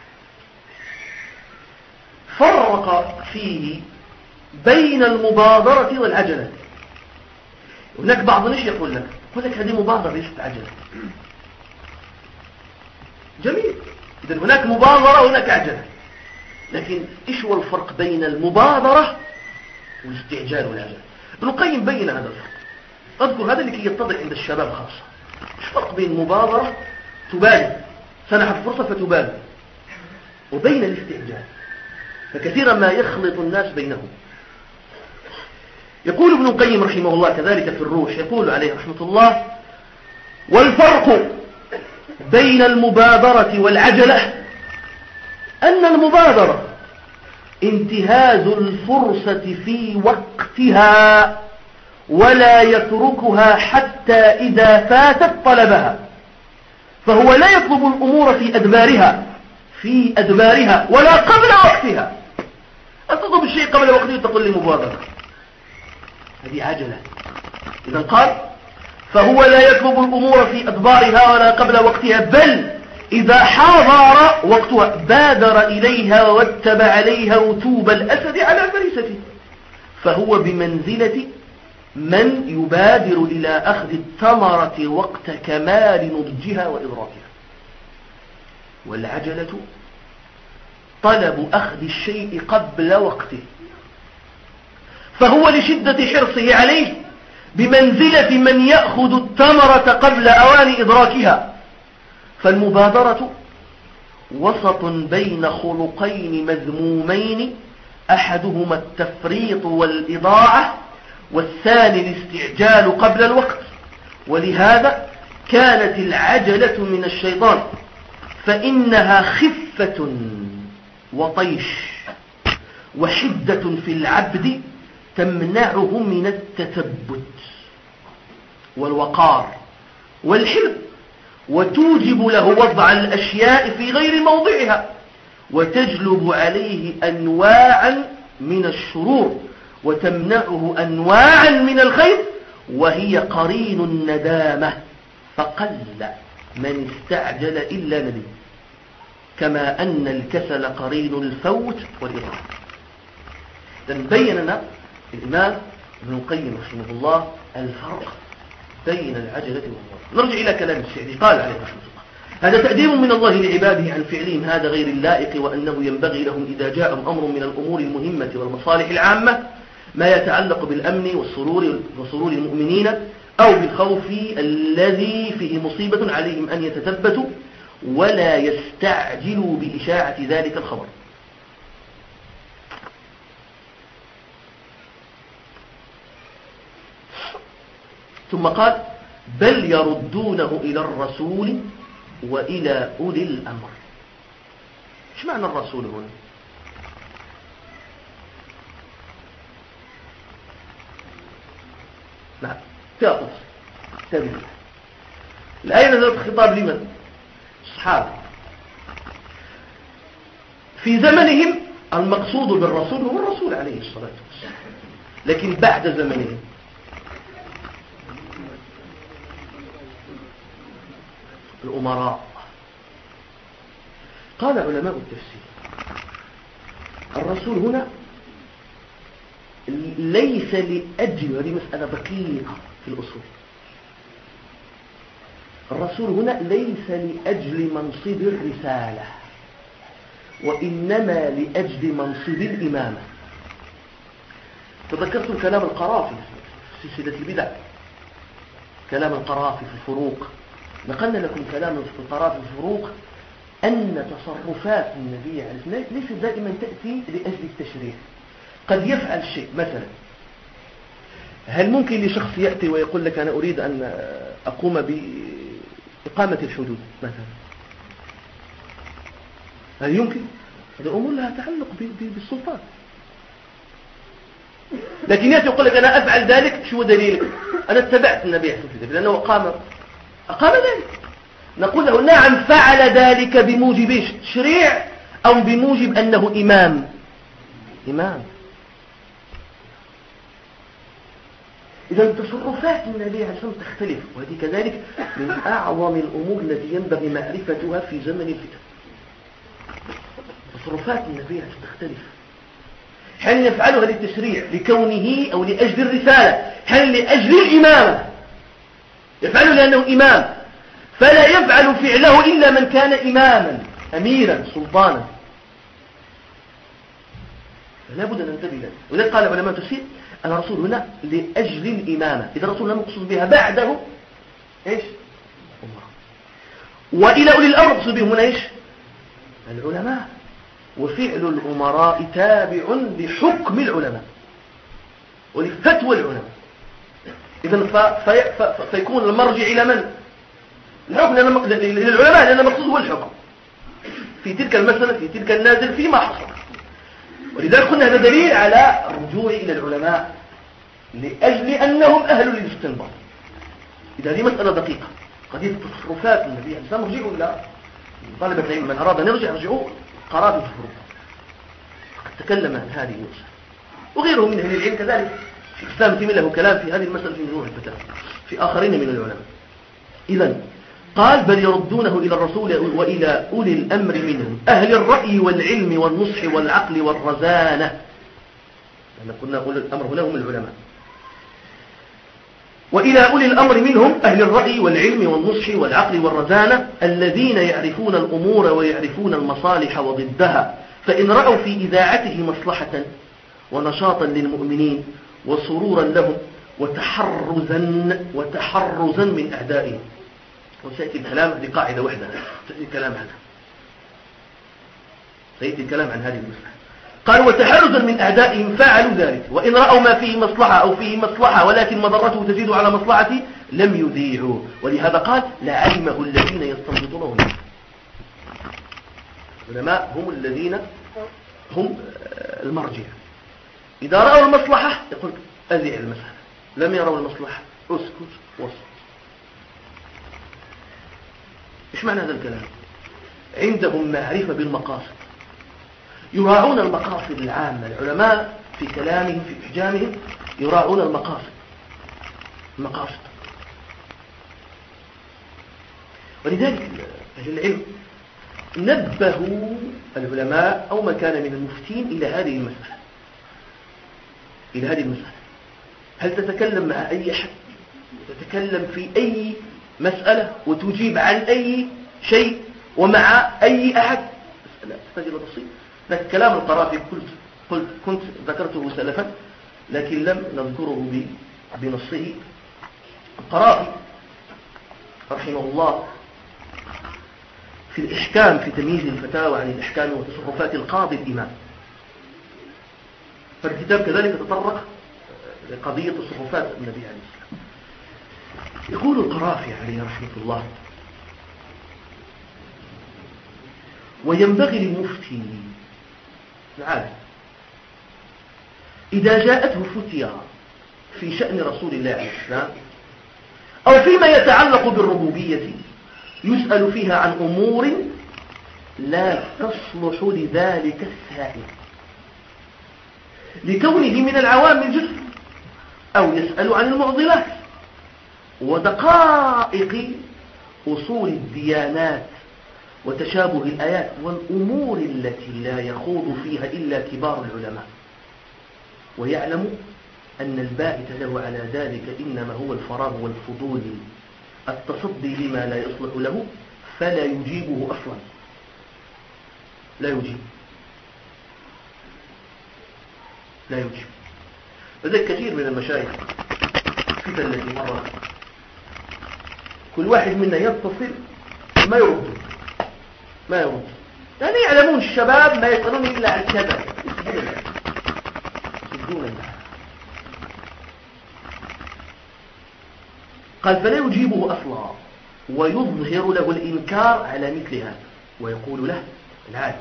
فرق فيه بين المبادرة والعجلة. هناك بعض الناس يقول لك يقول لك هذه مبادرة ليست عجلة. جميل، إذن هناك مبادرة وهناك عجلة، لكن إيش هو الفرق بين المبادرة والاستعجال والعجلة؟ ابن القيم بين هذا الفرق. أذكر هذا لكي يتضح عند الشباب خاصة. إيش الفرق بين مبادرة تبالغ، سنحت فرصة فتبالغ، وبين الاستعجال، فكثيرا ما يخلط الناس بينهم. يقول ابن القيم رحمه الله كذلك في الروح، يقول عليه رحمة الله: والفرق بين المبادرة والعجلة أن المبادرة انتهاز الفرصة في وقتها ولا يتركها حتى إذا فاتت طلبها، فهو لا يطلب الأمور في أدبارها في أدبارها ولا قبل وقتها. أن تطلب الشيء قبل وقته تقول لي مبادرة، هذه عجلة. إذا قال فهو لا يطلب الأمور في أدبارها ولا قبل وقتها، بل إذا حاضر وقتها بادر إليها واتبع عليها وتوب الأسد على فريسته، فهو بمنزلة من يبادر إلى أخذ الثمرة وقت كمال نضجها وإدراكها. والعجلة طلب أخذ الشيء قبل وقته، فهو لشدة حرصه عليه بمنزلة من يأخذ الثمرة قبل أوان إدراكها. فالمبادرة وسط بين خلقين مذمومين، أحدهما التفريط والإضاعة، والثاني الاستعجال قبل الوقت. ولهذا كانت العجلة من الشيطان، فإنها خفة وطيش وحدة في العبد تمنعه من التثبت والوقار والحلم، وتوجب له وضع الأشياء في غير موضعها، وتجلب عليه أنواعا من الشرور، وتمنعه أنواعا من الخير، وهي قرين الندامة، فقل من استعجل إلا ندم، كما أن الكسل قرين الفوت والإضاعة. لأن بين لنا الإمام ابن القيم رحمه الله الفرق بين العجلة والمبادرة. نرجع إلى كلام الشعري، قال عليه رحمه الله: هذا تأديب من الله لعباده عن فعلهم هذا غير اللائق، وأنه ينبغي لهم إذا جاءهم أمر من الأمور المهمة والمصالح العامة ما يتعلق بالأمن والسرور وسرور المؤمنين أو بالخوف الذي فيه مصيبة، عليهم أن يتثبتوا ولا يستعجلوا بإشاعة ذلك الخبر. ثم قال: بل يردونه إلى الرسول وإلى أولي الأمر. ايش معنى الرسول هنا؟ نعم، تأخذ تابعين. الآية نزلت خطاب لمن؟ الصحابة. في زمنهم المقصود بالرسول هو الرسول عليه الصلاة والسلام، لكن بعد زمنهم الأمراء. قال علماء التفسير: الرسول هنا ليس لأجل، هذه مسألة دقيقة في الأصول، الرسول هنا ليس لأجل منصب الرسالة، وإنما لأجل منصب الإمامة. تذكرتم كلام القرافي في سلسلة البدع، كلام القرافي في الفروق، نقلنا لكم كلام القرافي في الفروق أن تصرفات النبي عليه الصلاة والسلام ليست دائما تأتي لأجل التشريع. قد يفعل شيء، مثلا هل ممكن لشخص يأتي ويقول لك أنا أريد أن أقوم بإقامة الحدود مثلا؟ هل يمكن؟ هذا أمور لها تعلق بالسلطات. لكن يأتي يقول لك أنا أفعل ذلك، شو دليلك؟ أنا اتبعت النبي عليه الصلاة والسلام لأنه قام أقام ذلك. نقول له نعم فعل ذلك بموجب تشريع أو بموجب أنه إمام. إمام. إذا تصرفات النبي عليه الصلاة والسلام تختلف، وهذه كذلك من أعظم الأمور التي ينبغي معرفتها في زمن الفتن. تصرفات النبي عليه الصلاة والسلام تختلف، هل يفعلها للتشريع لكونه أو لأجل الرسالة، هل لأجل الإمامة؟ يفعله لأنه إمام، فلا يفعل فعله إلا من كان إماما أميرا سلطانا. فلا بد أن ننتبه له. ولذلك قال علماء التفسير أن الرسول هنا لأجل الإمامة، إذا الرسول لم يقصد بها بعده إيش؟ الله. وإلى أولي الأمر يقصد بهم هنا إيش؟ العلماء. وفعل الأمراء تابع لحكم العلماء ولفتوى العلماء. إذن فيكون المرجع إلى من؟ الحكم للعلماء، لأن المقصود هو الحكم في تلك المسألة، في تلك النازل، فيما حصل. ولذلك قلنا هذا دليل على الرجوع إلى العلماء لأجل أنهم أهل للاستنباط. إذا هذه مسألة دقيقة، قضية تصرفات النبي عليه الصلاة والسلام، رجعوا إلى طلبة العلم من أراد أن يرجع يرجعوا قرابة الفروق، فقد تكلم عن هذه المسألة، وغيره من أهل العلم كذلك. في الإسلام تيمية له كلام في هذه المسألة في مجموع الفتاوى، في آخرين من العلماء. إذن قال بل يردونه إلى الرسول وإلى أولي الأمر منهم أهل الرأي والعلم والنصح والعقل والرزانة، لأن كنا أولي الأمر هنا هم العلماء. وإلى أولي الأمر منهم أهل الرأي والعلم والنصح والعقل والرزانة الذين يعرفون الأمور ويعرفون المصالح وضدها، فإن رأوا في إذاعته مصلحة ونشاطا للمؤمنين وسرورا لهم وتحرزا وتحرزا من أعدائهم. وسيأتي الكلام هذه قاعدة واحدة، سيأتي الكلام عنها، سيأتي الكلام عن هذه المسألة. قال وتحرزا من أعدائهم فعلوا ذلك، وإن رأوا ما فيه مصلحة أو فيه مصلحة ولكن مضرته تزيد على مصلحته لم يذيعوا، ولهذا قال لعلمه الذين يستنبطونه منه. العلماء هم الذين هم المرجع، إذا رأوا المصلحة يقول أذيع المسألة، لم يروا المصلحة اسكت واسكت. إيش معنى هذا الكلام؟ عندهم معرفة بالمقاصد، يراعون المقاصد العامة. العلماء في كلامهم في إحجامهم يراعون المقاصد المقاصد ولذلك أهل العلم نبهوا العلماء أو من كان من المفتين إلى هذه المسألة إلى هذه المسألة هل تتكلم مع أي أحد، تتكلم في أي مسألة وتجيب عن أي شيء ومع أي أحد، مسألة تحتاج إلى تفصيل. لكن كلام القرافي قلت قلت كنت ذكرته سلفا لكن لم نذكره بنصه. القرافي رحمه الله في الإحكام في تمييز الفتاوى عن الإحكام وتصرفات القاضي الإمام، فالكتاب كذلك تطرق لقضية تصرفات النبي عليه السلام. يقول القرافي عليه رحمة الله وينبغي للمفتي العالم إذا جاءته فتيا في شأن رسول الله عليه السلام أو فيما يتعلق بالربوبية يسأل فيها عن أمور لا تصلح لذلك السائل لكونه من العوام الجزء، أو يسأل عن المعضلات ودقائق أصول الديانات وتشابه الآيات والأمور التي لا يخوض فيها إلا كبار العلماء، ويعلم أن الباعث له على ذلك إنما هو الفراغ والفضول التصدي لما لا يصلح له، فلا يجيبه أصلا، لا يجيب لا يجيب لذلك كثير من المشايخ فتن التي مرت كل واحد منا يتصل ما يرد ما يرد يعني يعلمون الشباب ما يسألون إلا عن كذا يسدون الله. قال فلا يجيبه أصلا ويظهر له الإنكار على مثل هذا، ويقول له العالم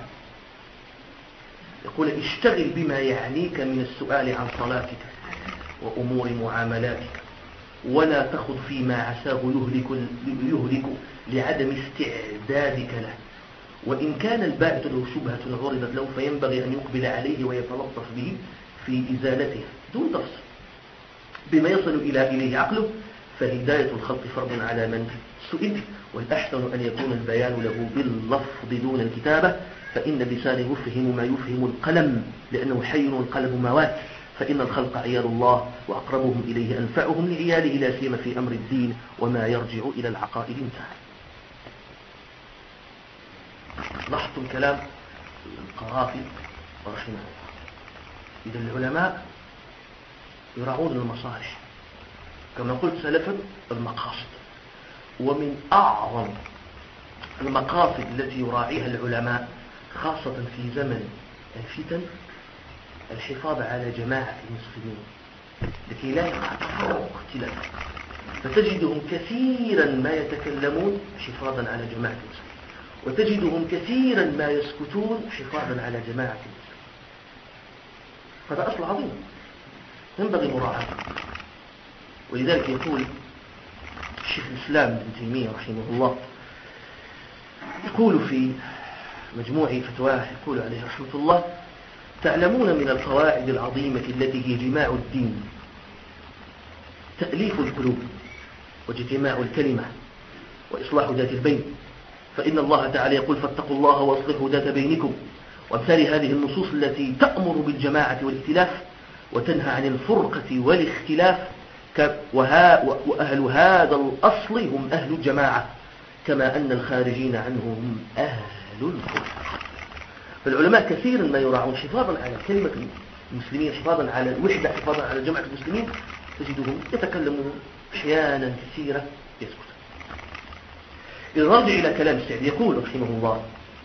يقول اشتغل بما يعنيك من السؤال عن صلاتك وأمور معاملاتك، ولا تخض فيما عساه يهلك, يهلك لعدم استعدادك له، وإن كان الباعث له شبهة عرضت له فينبغي أن يقبل عليه ويتلطف به في إزالتها دون تفصيل بما يصل إلى إليه عقله، فهداية الخلق فرض على من سئل، والأحسن أن يكون البيان له باللفظ دون الكتابة، فإن اللسان يفهم ما يفهم القلم لأنه حي والقلم موات، فإن الخلق عيال الله وأقربهم إليه أنفعهم لعياله لا سيما في أمر الدين وما يرجع إلى العقائد انتهى. لاحظتم كلام القرافي رحمه الله. إذا العلماء يراعون المصالح كما قلت سلفا المقاصد، ومن أعظم المقاصد التي يراعيها العلماء خاصة في زمن الفتن الحفاظ على جماعة المسلمين لكي لا يقع تفرق واختلاف، فتجدهم كثيرا ما يتكلمون حفاظا على جماعة المسلمين، وتجدهم كثيرا ما يسكتون حفاظا على جماعة المسلمين. هذا أصل عظيم ينبغي مراعاته. ولذلك يقول الشيخ الإسلام ابن تيمية رحمه الله يقول في مجموع فتواه يقول عليه رحمة الله: تعلمون من القواعد العظيمة التي هي جماع الدين تأليف القلوب واجتماع الكلمة وإصلاح ذات البين، فإن الله تعالى يقول: فاتقوا الله واصلحوا ذات بينكم. وامثال هذه النصوص التي تأمر بالجماعة والائتلاف وتنهى عن الفرقة والاختلاف، وأهل هذا الأصل هم أهل الجماعة، كما أن الخارجين عنه هم أهل الفرقة. فالعلماء كثيرا ما يراعون حفاظا على كلمة المسلمين، حفاظا على الوحدة، حفاظا على جماعة المسلمين، تجدهم يتكلمون أحيانا كثيرة يسكت. إذا نرجع إلى كلام السعدي يقول رحمه الله: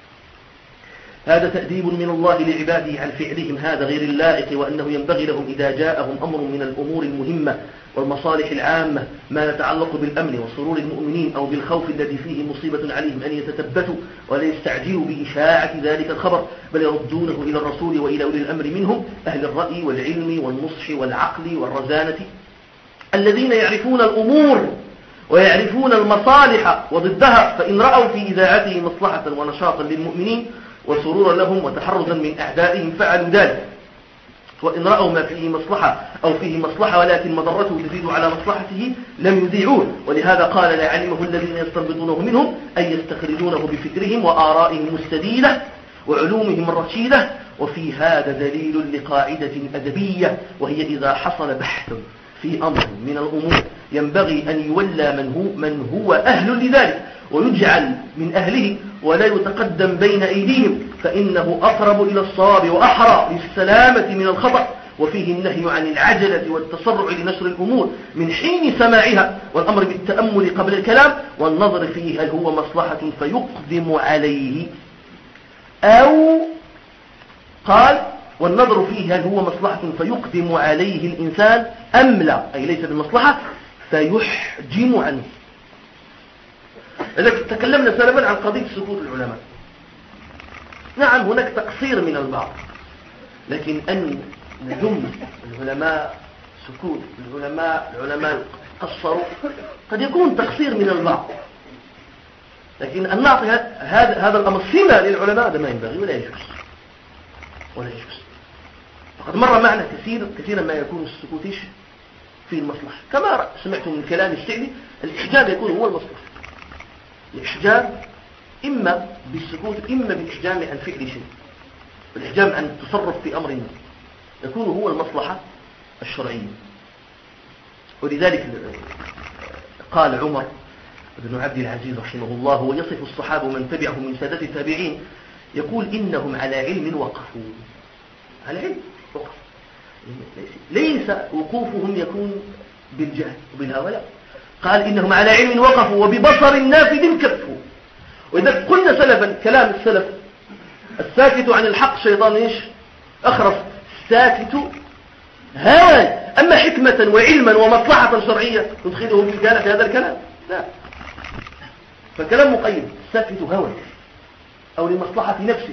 هذا تأديب من الله لعباده عن فعلهم هذا غير اللائق، وأنه ينبغي لهم إذا جاءهم أمر من الأمور المهمة والمصالح العامة ما يتعلق بالأمن وسرور المؤمنين أو بالخوف الذي فيه مصيبة عليهم أن يتثبتوا ولا يستعجلوا بإشاعة ذلك الخبر، بل يردونه إلى الرسول وإلى أولي الأمر منهم أهل الرأي والعلم والنصح والعقل والرزانة الذين يعرفون الأمور ويعرفون المصالح وضدها، فإن رأوا في إذاعته مصلحة ونشاطا للمؤمنين وسرورا لهم وتحرزا من أعدائهم فعلوا ذلك، وإن رأوا ما فيه مصلحة أو فيه مصلحة ولكن مضرته تزيد على مصلحته لم يذيعوه. ولهذا قال: لعلمه الذين يستنبطونه منهم أي يستخرجونه بفكرهم وآرائهم السديدة وعلومهم الرشيدة. وفي هذا دليل لقاعدة أدبية، وهي إذا حصل بحث في أمر من الأمور ينبغي أن يولى من هو, من هو أهل لذلك ويجعل من أهله ولا يتقدم بين أيديهم، فإنه أقرب إلى الصواب وأحرى للسلامة من الخطأ. وفيه النهي عن العجلة والتسرع لنشر الأمور من حين سماعها، والأمر بالتأمل قبل الكلام، والنظر فيه هل هو مصلحة فيقدم عليه، أو قال: والنظر فيه هل هو مصلحة فيقدم عليه الإنسان أم لا، أي ليس بالمصلحة فيحجم عنه. إذا تكلمنا سلفا عن قضية سكوت العلماء، نعم هناك تقصير من البعض، لكن أن نذم العلماء سكوت العلماء العلماء قصروا قد يكون تقصير من البعض، لكن أن نعطي هذا هذا الأمر سمة للعلماء هذا ما ينبغي ولا يجوز ولا يجوز. فقد مر معنا كثير كثيرا ما يكون السكوت في المصلحة، كما سمعتم من كلام السعدي: الإحجام يكون هو المصلحة. الإحجام إما بالسكوت إما بالإحجام عن فعل شيء، الإحجام عن التصرف في أمر ما يكون هو المصلحة الشرعية. ولذلك قال عمر بن عبد العزيز رحمه الله ويصف الصحابة من تبعهم من سادة التابعين، يقول: إنهم على علم وقفوا. على علم وقف، ليس وقوفهم يكون بالجهل وبالهوى، لا، قال: إنهم على علم وقفوا وببصر نافذ كفوا. وإذا قلنا سلفا كلام السلف: الساكت عن الحق شيطان إيش أخرس، الساكت هوى. أما حكمة وعلما ومصلحة شرعية تدخله في قالة هذا الكلام، لا، فالكلام مقيد: الساكت هوى أو لمصلحة نفسه.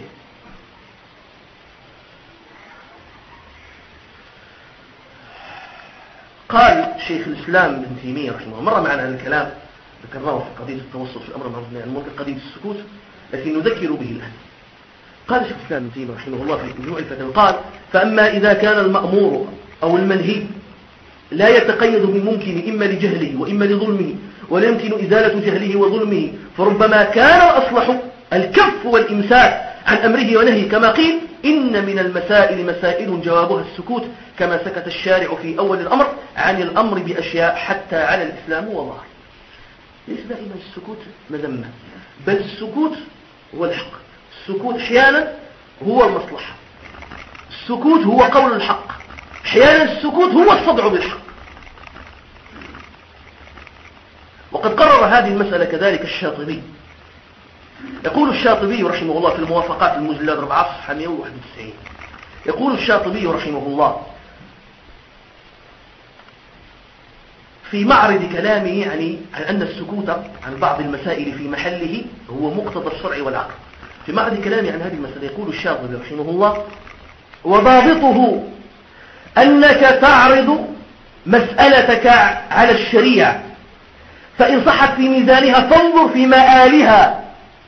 قال شيخ الإسلام ابن تيمية رحمه الله، مر معنا هذا الكلام ذكرناه في قضية التوسط في الأمر المعروف والنهي عن المنكر، قضية السكوت، لكن نذكر به الآن. قال شيخ الإسلام ابن تيمية رحمه الله في مجموع الفتاوى، قال: فأما إذا كان المأمور أو المنهي لا يتقيد بالممكن إما لجهله وإما لظلمه، ولا يمكن إزالة جهله وظلمه، فربما كان الأصلح الكف والإمساك عن أمره ونهيه، كما قيل: إن من المسائل مسائل جوابها السكوت، كما سكت الشارع في أول الأمر عن الأمر بأشياء حتى على الإسلام وظهر. ليس دائما السكوت مذمة، بل السكوت هو الحق. السكوت أحيانا هو المصلحة، السكوت هو قول الحق، أحيانا السكوت هو الصدع بالحق. وقد قرر هذه المسألة كذلك الشاطبي. يقول الشاطبي رحمه الله في الموافقات المجلد أربعة صفحة مئة وواحد وتسعين، يقول الشاطبي رحمه الله في معرض كلامه يعني عن أن السكوت عن بعض المسائل في محله هو مقتضى الشرع والعقل، في معرض كلامه عن هذه المسألة يقول الشاطبي رحمه الله: وضابطه أنك تعرض مسألتك على الشريعة، فإن صحت في ميزانها فانظر في مآلها،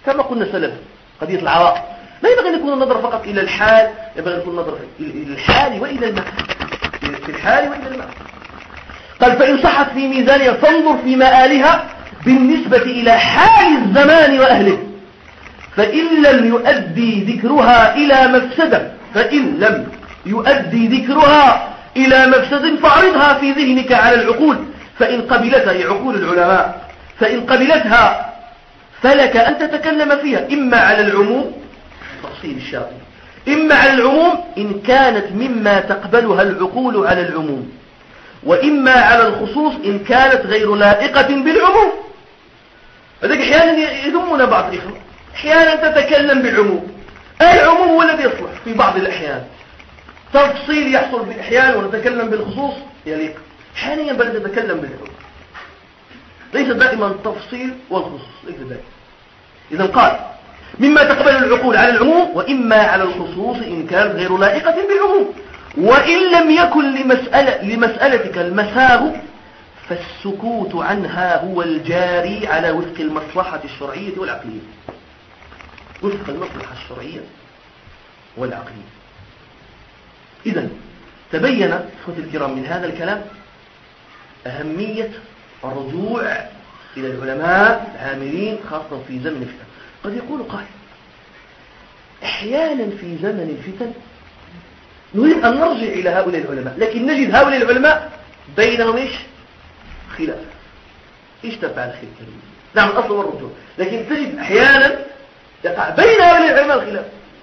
كما قلنا سلفا قضية العوائق لا ينبغي أن يكون النظر فقط إلى الحال، ينبغي أن يكون النظر إلى الحال وإلى المكان، في الحال وإلى المكان. قال فإن صحت في ميزانها فانظر في مآلها بالنسبة إلى حال الزمان وأهله، فإن لم يؤدي ذكرها إلى مفسدة فإن لم يؤدي ذكرها إلى مفسد فاعرضها في ذهنك على العقول، فإن قبلتها هي عقول العلماء، فإن قبلتها فلك أن تتكلم فيها إما على العموم تفصيل الشاطئ، إما على العموم إن كانت مما تقبلها العقول على العموم، وإما على الخصوص إن كانت غير لائقة بالعموم. هذاك أحيانا يذمنا بعض الإخوة، أحيانا تتكلم بالعموم، العموم هو الذي يصلح في بعض الأحيان، تفصيل يحصل بأحيان ونتكلم بالخصوص يليق، أحيانا ينبغي تتكلم بالعموم، ليس دائما التفصيل والخصوص، ليس دائما. إذا قال مما تقبل العقول على العموم وإما على الخصوص إن كانت غير لائقة بالعموم، وإن لم يكن لمسألة لمسألتك المساغ فالسكوت عنها هو الجاري على وفق المصلحة الشرعية والعقلية، وفق المصلحة الشرعية والعقلية. إذن تبين إخوتي الكرام من هذا الكلام أهمية الرجوع إلى العلماء العاملين خاصة في زمن الفتن. قد يقول قائل أحيانا في زمن الفتن نريد أن نرجع إلى هؤلاء العلماء، لكن نجد هؤلاء العلماء بينهم إيش؟ خلاف. إيش تفعل الخلاف؟ نعم الأصل والرجوع، لكن تجد أحيانا يقع بين هؤلاء العلماء الخلاف.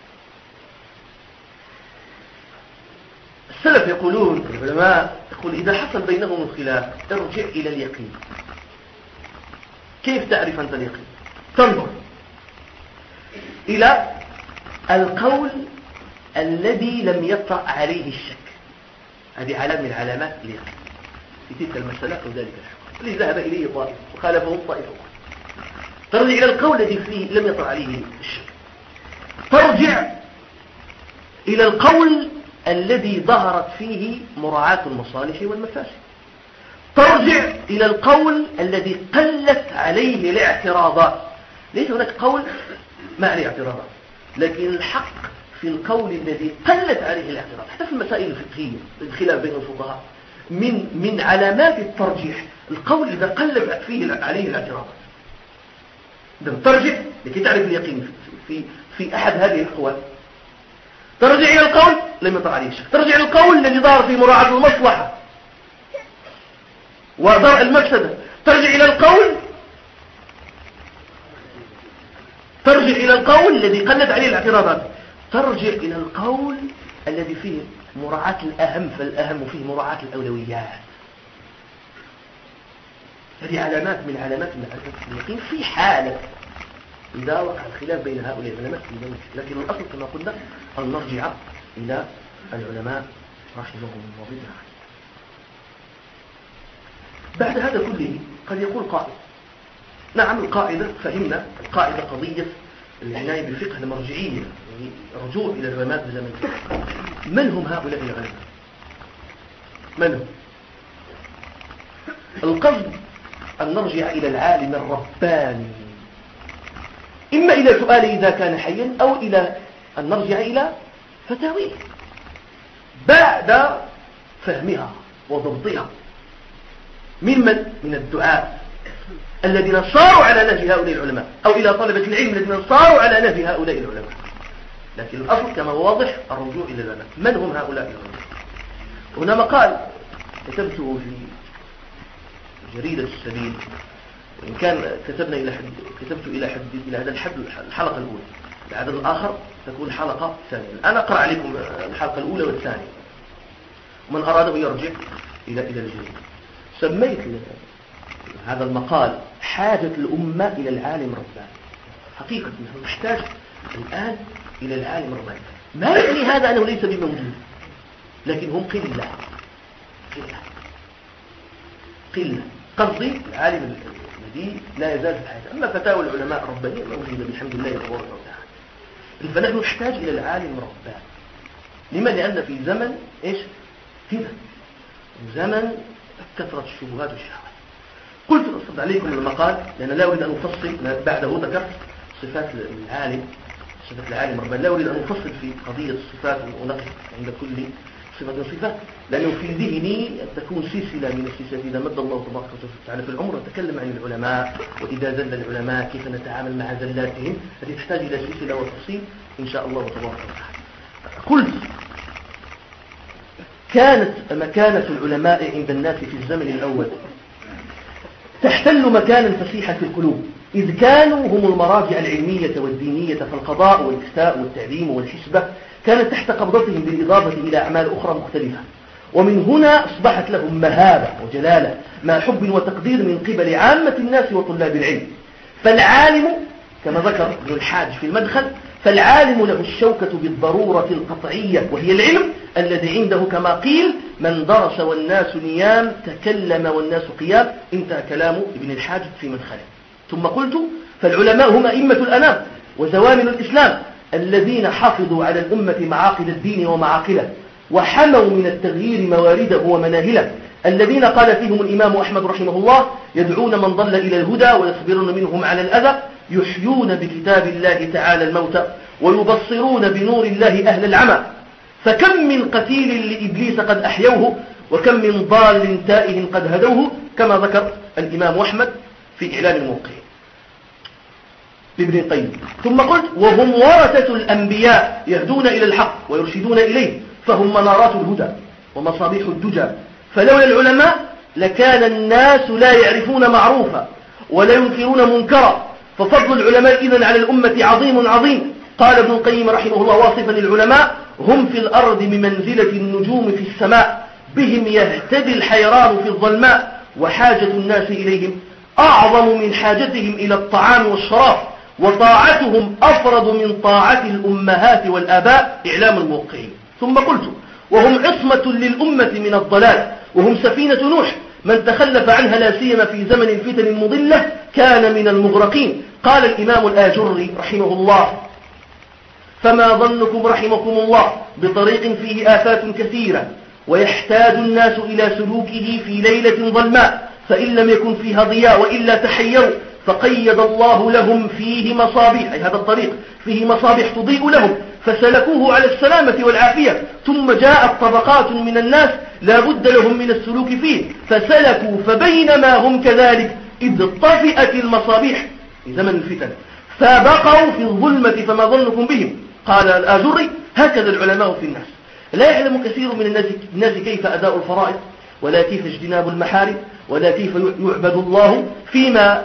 السلف يقولون العلماء يقول إذا حصل بينهم الخلاف ارجع إلى اليقين. كيف تعرف أنت اليقين؟ تنظر إلى القول الذي لم يطرأ عليه الشك، هذه علامة من علامات اليقين في تلك المسألة وذلك الحكم الذي ذهب إليه طائفة وخالفه طائفة أخرى. ترجع إلى القول الذي فيه لم يطرأ عليه الشك، ترجع إلى القول الذي ظهرت فيه مراعاة المصالح والمفاسد، ترجع إلى القول الذي قلت عليه الاعتراضات. ليس هناك قول ما عليه اعتراضات، لكن الحق في القول الذي قلت عليه الاعتراض. حتى في المسائل الفقهية الخلاف بين الفقهاء من من علامات الترجيح القول إذا قلت فيه عليه الاعتراضات. ترجع لكي تعرف اليقين في في أحد هذه الأقوال. ترجع إلى القول لم يطرأ عليه الشك، ترجع إلى القول الذي ظهر في مراعاة المصلحة ودرء المفسدة، ترجع إلى القول ترجع إلى القول الذي قلت عليه الاعتراضات، ترجع إلى القول الذي فيه مراعاة الأهم فالأهم فيه مراعاة الأولويات. هذه علامات من علامات من علامات اليقين في حالة إذا وقع الخلاف بين هؤلاء العلماء في ذلك. لكن الأصل كما قلنا أن نرجع إلى العلماء رحمهم الله. بعد هذا كله قد يقول قائل نعم القاعدة فهمنا القاعدة قضية العناية بالفقه المرجعية، يعني رجوع إلى العلماء بزمن الفقه. من هم هؤلاء العلماء؟ من هم؟ القصد أن نرجع إلى العالم الرباني، إما إلى سؤاله إذا كان حيا أو إلى أن نرجع إلى فتاويه بعد فهمها وضبطها. من من؟ من الدعاء الذين صاروا على نهج هؤلاء العلماء، أو إلى طلبة العلم الذين صاروا على نهج هؤلاء العلماء. لكن الأصل كما هو واضح الرجوع إلى العلماء. من هم هؤلاء العلماء؟ هنا مقال كتبته في جريدة السبيل، وإن كان كتبنا إلى حد كتبت إلى حد إلى هذا الحد الحلقة الأولى، العدد الآخر تكون حلقة ثانية. أنا أقرأ عليكم الحلقة الأولى والثانية، ومن أراد يرجع إلى إلى الجريدة. سميت هذا المقال حاجة الأمة إلى العالم الرباني. حقيقة نحن نحتاج الآن إلى العالم الرباني. ما يعني هذا أنه ليس بموجود، لكن هم قلة قلة قلة قصدي العالم الذي لا يزال في الحياة. أما فتاوى العلماء الربانية موجودة بالحمد لله تبارك وتعالى. فنحن نحتاج إلى العالم الرباني. لما؟ لأن في زمن إيش؟ فتن، زمن كثرة الشبهات والشهوات. قلت أصد عليكم المقال لأن لا أريد أن أفصل بعده ذكرت صفات العالم، صفات العالم ربنا. لا أريد أن أفصل في قضية الصفات ونقف عند كل صفة صفة، لأنه في ذهني أن تكون سلسلة من السلسلة إذا مد الله تبارك وتعالى في العمر نتكلم عن العلماء، وإذا زل العلماء كيف نتعامل مع زلاتهم. هذه تحتاج إلى سلسلة وتفصيل إن شاء الله تبارك وتعالى. قلت كانت مكانة العلماء عند الناس في الزمن الأول تحتل مكانا فسيحا في القلوب، إذ كانوا هم المراجع العلمية والدينية، فالقضاء والإفتاء والتعليم والحسبة كانت تحت قبضتهم بالإضافة إلى أعمال أخرى مختلفة، ومن هنا أصبحت لهم مهابة وجلالة مع حب وتقدير من قبل عامة الناس وطلاب العلم. فالعالم كما ذكر ابن الحاج في المدخل، فالعالم له الشوكة بالضرورة القطعية وهي العلم الذي عنده كما قيل من درس والناس نيام تكلم والناس قيام. انتهى كلام ابن الحاج في مدخله. ثم قلت فالعلماء هم أئمة الأنام وزوامل الإسلام الذين حفظوا على الأمة معاقل الدين ومعاقله، وحموا من التغيير موارده ومناهله، الذين قال فيهم الإمام أحمد رحمه الله يدعون من ضل إلى الهدى ويصبرون منهم على الأذى، يحيون بكتاب الله تعالى الموتى ويبصرون بنور الله أهل العمى. فكم من قتيل لإبليس قد أحيوه، وكم من ضال تائه قد هدوه، كما ذكر الإمام أحمد في إعلام الموقعين بابن القيم. ثم قلت وهم ورثة الأنبياء يهدون إلى الحق ويرشدون إليه، فهم منارات الهدى ومصابيح الدجى. فلولا العلماء لكان الناس لا يعرفون معروفا ولا ينكرون منكرا، ففضل العلماء إذن على الأمة عظيم عظيم. قال ابن القيم رحمه الله واصفا للعلماء هم في الأرض بمنزلة النجوم في السماء، بهم يهتدي الحيران في الظلماء، وحاجة الناس إليهم أعظم من حاجتهم إلى الطعام والشراب، وطاعتهم أفرض من طاعة الأمهات والآباء. إعلام الموقعين. ثم قلت وهم عصمة للأمة من الضلال، وهم سفينة نوح من تخلف عنها لا سيما في زمن الفتن المضلة كان من المغرقين. قال الإمام الآجري رحمه الله فما ظنكم رحمكم الله بطريق فيه آفات كثيرة ويحتاج الناس إلى سلوكه في ليلة ظلماء، فإن لم يكن فيها ضياء وإلا تحيروا، فقيد الله لهم فيه مصابيح، أي هذا الطريق فيه مصابيح تضيء لهم، فسلكوه على السلامة والعافية. ثم جاءت طبقات من الناس لا بد لهم من السلوك فيه فسلكوا، فبينما هم كذلك إذ طفئت المصابيح في زمن الفتن فبقوا في الظلمة، فما ظنكم بهم؟ قال الآجري هكذا العلماء في الناس، لا يعلم كثير من الناس, الناس كيف أداء الفرائض، ولا كيف اجتناب المحارم، ولا كيف يعبد الله فيما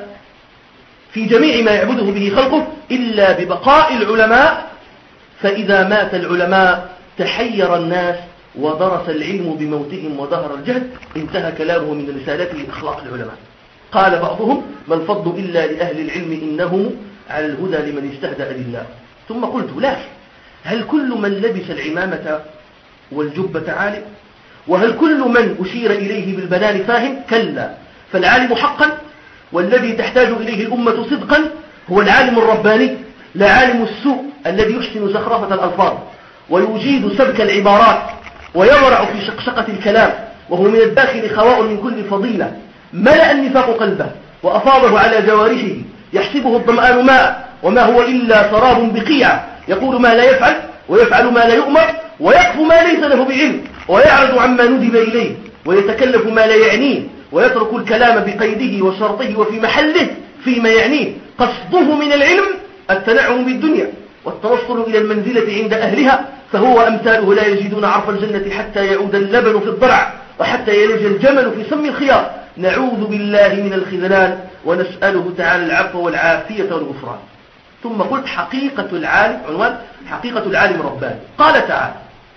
في جميع ما يعبده به خلقه إلا ببقاء العلماء. فإذا مات العلماء تحير الناس ودرس العلم بموتهم وظهر الجهل. انتهى كلامه من رسالته أخلاق العلماء. قال بعضهم ما الفضل إلا لأهل العلم إنهم على الهدى لمن استهدأ لله. ثم قلت لا، هل كل من لبس العمامة والجبة عالم؟ وهل كل من أشير إليه بالبنان فاهم؟ كلا، فالعالم حقا والذي تحتاج إليه الأمة صدقا هو العالم الرباني، لا عالم السوء الذي يحسن زخرفة الألفاظ ويجيد سبك العبارات ويورع في شقشقة الكلام، وهو من الداخل خواء من كل فضيلة، ملأ النفاق قلبه وأفاضه على جوارحه، يحسبه الظمآن ماء وما هو إلا سراب بقيع، يقول ما لا يفعل ويفعل ما لا يؤمر، ويقف ما ليس له بعلم، ويعرض عما ندب إليه، ويتكلف ما لا يعنيه، ويترك الكلام بقيده وشرطه وفي محله فيما يعنيه. قصده من العلم التنعم بالدنيا والتوصل إلى المنزلة عند أهلها، فهو أمثاله لا يجدون عرف الجنة حتى يعود اللبن في الضرع، وحتى يلج الجمل في سم الخيار. نعوذ بالله من الخذلان ونسأله تعالى العفو والعافية والغفران. ثم قلت حقيقة العالم، عنوان حقيقة العالم رباني. قال تعالى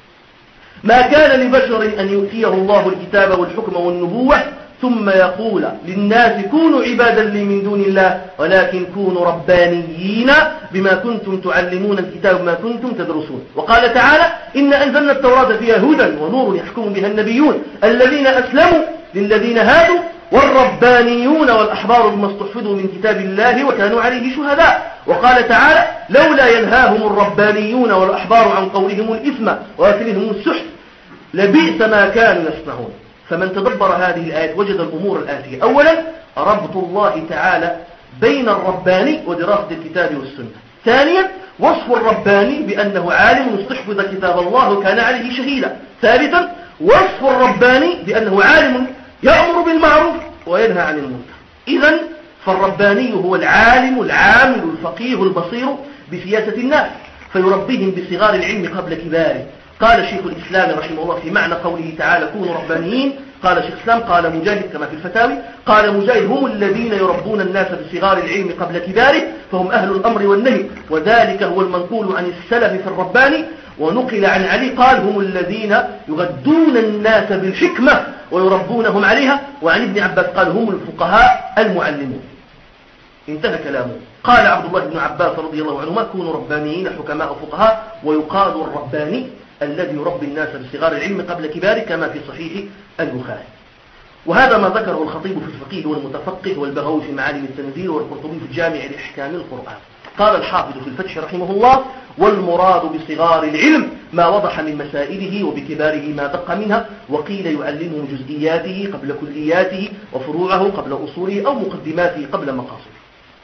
ما كان لبشر أن يؤتيه الله الكتاب والحكم والنبوة ثم يقول للناس كونوا عبادا لي من دون الله ولكن كونوا ربانيين بما كنتم تعلمون الكتاب وما كنتم تدرسون. وقال تعالى إن أنزلنا التوراة فيها هدى ونور يحكم بها النبيون الذين أسلموا للذين هادوا والربانيون والأحبار بما استحفظوا من كتاب الله وكانوا عليه شهداء. وقال تعالى لولا ينهاهم الربانيون والأحبار عن قولهم الإثم وأكلهم السحت لبئس ما كانوا يصنعون. فمن تدبر هذه الآيات وجد الأمور الآتية. أولا ربط الله تعالى بين الرباني ودراسة الكتاب والسنة. ثانيا وصف الرباني بأنه عالم استحفظ كتاب الله وكان عليه شهيدا. ثالثا وصف الرباني بأنه عالم يأمر بالمعروف وينهى عن المنكر. إذن فالرباني هو العالم العامل الفقيه البصير بسياسة الناس فيربيهم بصغار العلم قبل كباره. قال شيخ الإسلام رحمه الله في معنى قوله تعالى كونوا ربانيين، قال شيخ الإسلام قال مجاهد كما في الفتاوي، قال مجاهد هم الذين يربون الناس بصغار العلم قبل كباره فهم أهل الأمر والنهي، وذلك هو المنقول عن السلف في الرباني. ونقل عن علي قال هم الذين يغدون الناس بالحكمة ويربونهم عليها. وعن ابن عباس قال هم الفقهاء المعلمون. انتهى كلامه. قال عبد الله بن عباس رضي الله عنهما كونوا ربانيين حكماء فقهاء، ويقال الرباني الذي يربي الناس بصغار العلم قبل كباره كما في صحيح البخاري. وهذا ما ذكره الخطيب في الفقيه والمتفقه والبغوي في معالم التنزيل والقرطبي في الجامع لإحكام القرآن. قال الحافظ في الفتح رحمه الله والمراد بصغار العلم ما وضح من مسائله وبكباره ما دق منها، وقيل يعلمهم جزئياته قبل كلياته وفروعه قبل أصوله أو مقدماته قبل مقاصده.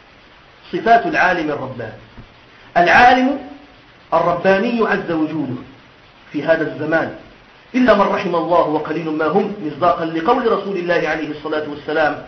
صفات العالم الرباني. العالم الرباني عز وجوده في هذا الزمان إلا من رحم الله وقليل ما هم، مصداقا لقول رسول الله عليه الصلاة والسلام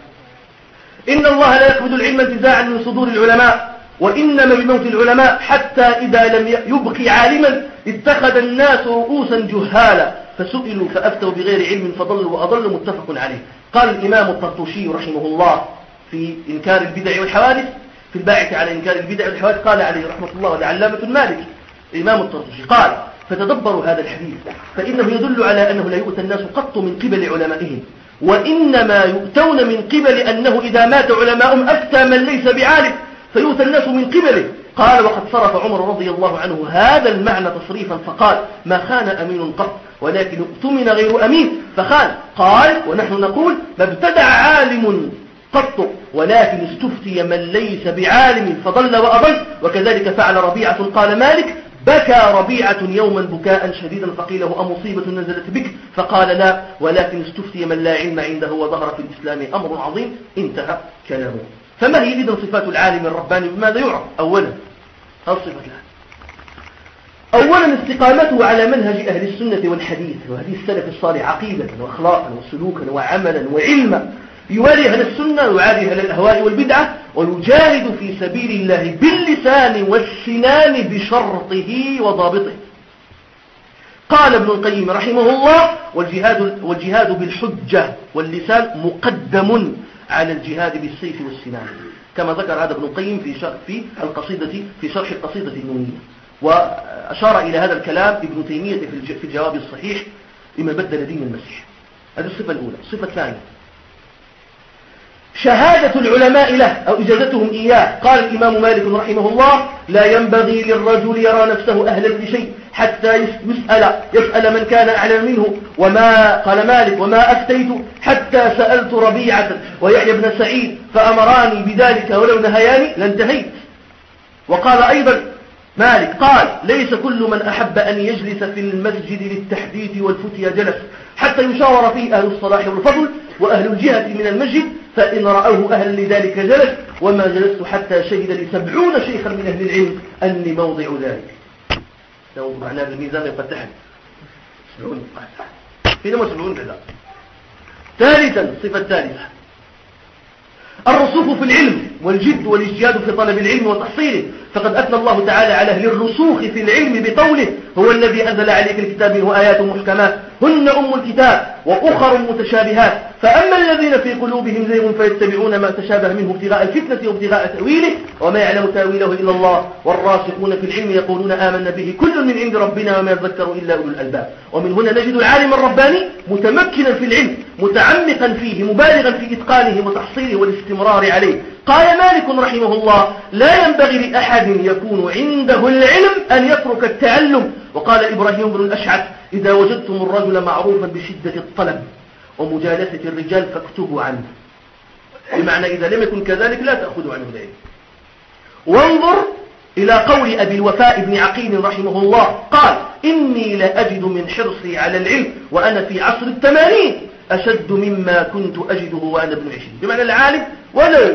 إن الله لا يقبض العلم انتزاعا من صدور العلماء وإنما بموت العلماء حتى إذا لم يبقي عالما اتخذ الناس رؤوسا جهالا فسئلوا فأفتوا بغير علم فضلوا وأضلوا. متفق عليه. قال الإمام الطرطوشي رحمه الله في إنكار البدع والحوادث في الباعث على إنكار البدع والحوادث قال عليه رحمة الله والعلامة المالكي الإمام الطرطوشي قال فتدبروا هذا الحديث فإنه يدل على أنه لا يؤتى الناس قط من قبل علمائهم، وإنما يؤتون من قبل أنه إذا مات علماءهم أفتى من ليس بعالم فيؤتى الناس من قبله. قال وقد صرف عمر رضي الله عنه هذا المعنى تصريفا فقال ما خان أمين قط ولكن اؤتمن غير أمين فخان. قال ونحن نقول ما ابتدع عالم قط ولكن استفتي من ليس بعالم فضل وأضل. وكذلك فعل ربيعة. قال مالك بكى ربيعة يوما بكاء شديدا فقيل له أمصيبة نزلت بك فقال لا ولكن استفتي من لا علم عنده وظهر في الإسلام أمر عظيم. انتهى كلامه. فما هي إذن صفات العالم الرباني بماذا يعرف؟ أولا الصفة العالم أولا استقامته على منهج أهل السنة والحديث وهذه السلف الصالح عقيدة وأخلاقا وسلوكا وعملا وعلما، يوالي أهل السنة ويعادي أهل الأهواء والبدعة ويجاهد في سبيل الله باللسان والسنان بشرطه وضابطه. قال ابن القيم رحمه الله والجهاد, والجهاد بالحجة واللسان مقدم على الجهاد بالسيف والسنان، كما ذكر هذا ابن القيم في شرح في القصيدة في شرح القصيدة النونية. وأشار إلى هذا الكلام ابن تيمية في الجواب الصحيح لمن بدل دين المسيح. هذه الصفة الأولى. الصفة الثانية شهادة العلماء له أو إجازتهم إياه. قال الإمام مالك رحمه الله لا ينبغي للرجل يرى نفسه أهلا لشيء حتى يسأل يسأل من كان أعلم منه. وما قال مالك وما أفتيت حتى سألت ربيعة ويحيى بن سعيد فأمراني بذلك ولو نهياني لانتهيت. وقال أيضا مالك قال ليس كل من أحب أن يجلس في المسجد للتحديث والفتيا جلس حتى يشاور فيه أهل الصلاح والفضل وأهل الجهة من المسجد فإن رأوه أهل لذلك جلس وما جلست حتى شهد لي سبعون شيخا من أهل العلم أني موضع ذلك. لو معناه الميزان يفتحن سبعون فينما سبعون كذا. ثالثا صفة ثالثة الرسوخ في العلم والجد والاجتهاد في طلب العلم وتحصيله. فقد أثنى الله تعالى على أهل الرسوخ في العلم بقوله هو الذي أنزل عليك الكتاب منه آيات محكمات هن أم الكتاب وأخر متشابهات فأما الذين في قلوبهم زيغ فيتبعون ما تشابه منه ابتغاء الفتنة وابتغاء تأويله وما يعلم تأويله إلا الله والراسخون في العلم يقولون آمنا به كل من عند ربنا وما يذكر إلا أولو الألباب. ومن هنا نجد العالم الرباني متمكنا في العلم متعمقا فيه مبالغا في إتقانه وتحصيله والاستمرار عليه. قال مالك رحمه الله لا ينبغي لأحد يكون عنده العلم أن يترك التعلم. وقال إبراهيم بن الأشعث إذا وجدتم الرجل معروفا بشدة الطلب ومجالسة الرجال فاكتبوا عنه، بمعنى إذا لم يكن كذلك لا تأخذوا عنه العلم. وانظر إلى قول أبي الوفاء بن عقيل رحمه الله قال إني لأجد من حرصي على العلم وأنا في عصر الثمانين أشد مما كنت أجده وأنا ابن عشرين. بمعنى العالم ولا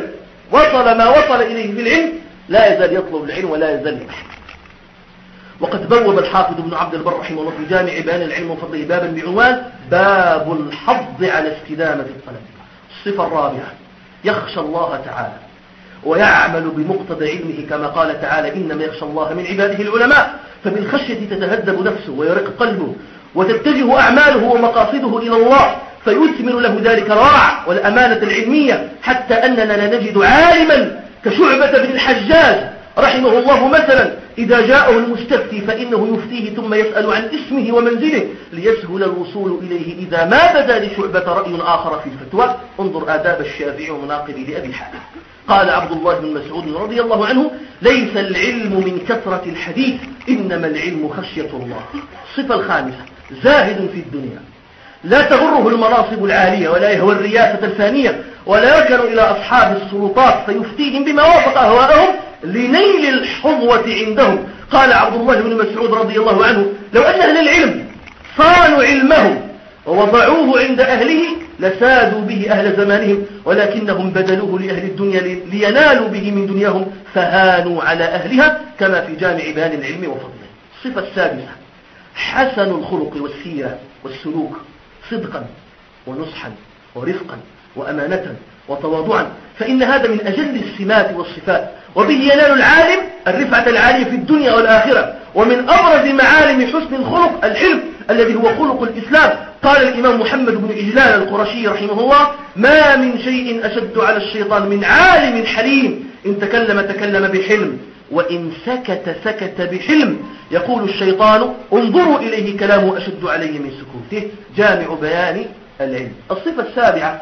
وصل ما وصل إليه في العلم لا يزال يطلب العلم ولا يزال يبحث. وقد بوب الحافظ ابن عبد البر رحمه الله في جامع بيان العلم وفضله بابا بعنوان باب الحظ على استدامة الطلب. الصفة الرابعة يخشى الله تعالى ويعمل بمقتضى علمه كما قال تعالى إنما يخشى الله من عباده العلماء. فبالخشية تتهذب نفسه ويرق قلبه وتتجه أعماله ومقاصده إلى الله، فيثمر له ذلك الورع والأمانة العلمية، حتى أننا لا نجد عالما كشعبة بن الحجاج رحمه الله مثلا إذا جاءه المستفتي فإنه يفتيه ثم يسأل عن اسمه ومنزله ليسهل الوصول إليه إذا ما بدا لشعبة رأي آخر في الفتوى. انظر آداب الشافعي ومناقب لأبي حاتم. قال عبد الله بن مسعود رضي الله عنه ليس العلم من كثرة الحديث إنما العلم خشية الله. الصفة الخامسة زاهد في الدنيا لا تغره المناصب العالية ولا يهوى الرياسة الفانية ولا يركن إلى أصحاب السلطات فيفتيهم بما وافق أهواءهم لنيل الحظوة عندهم. قال عبد الله بن مسعود رضي الله عنه لو أن أهل العلم صانوا علمهم ووضعوه عند أهله لسادوا به أهل زمانهم ولكنهم بدلوه لأهل الدنيا لينالوا به من دنياهم فهانوا على أهلها كما في جامع بيان العلم وفضله. الصفة السادسة حسن الخلق والسيرة والسلوك صدقا ونصحا ورفقا وأمانة وتواضعا، فإن هذا من أجل السمات والصفات، وبه ينال العالم الرفعة العالية في الدنيا والآخرة. ومن أبرز معالم حسن الخلق الحلم الذي هو خلق الإسلام. قال الإمام محمد بن إجلال القرشي رحمه الله ما من شيء أشد على الشيطان من عالم حليم إن تكلم تكلم بحلم وإن سكت سكت بحلم. يقول الشيطان انظروا إليه كلامه أشد علي من سكوته. جامع بيان العلم. الصفة السابعة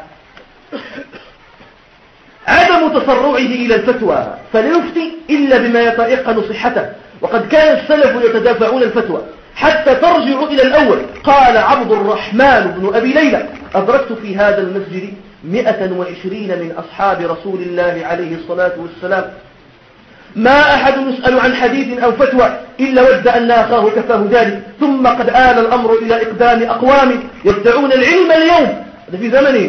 عدم تسرعه إلى الفتوى فلا يفتي إلا بما يتيقن صحته، وقد كان السلف يتدافعون الفتوى حتى ترجع إلى الأول. قال عبد الرحمن بن أبي ليلى أدركت في هذا المسجد مئة وعشرين من أصحاب رسول الله عليه الصلاة والسلام ما أحد يسأل عن حديث أو فتوى إلا ود أن أخاه كفاه ذلك، ثم قد آل الأمر إلى إقدام أقوام يدعون العلم اليوم هذا في زمنه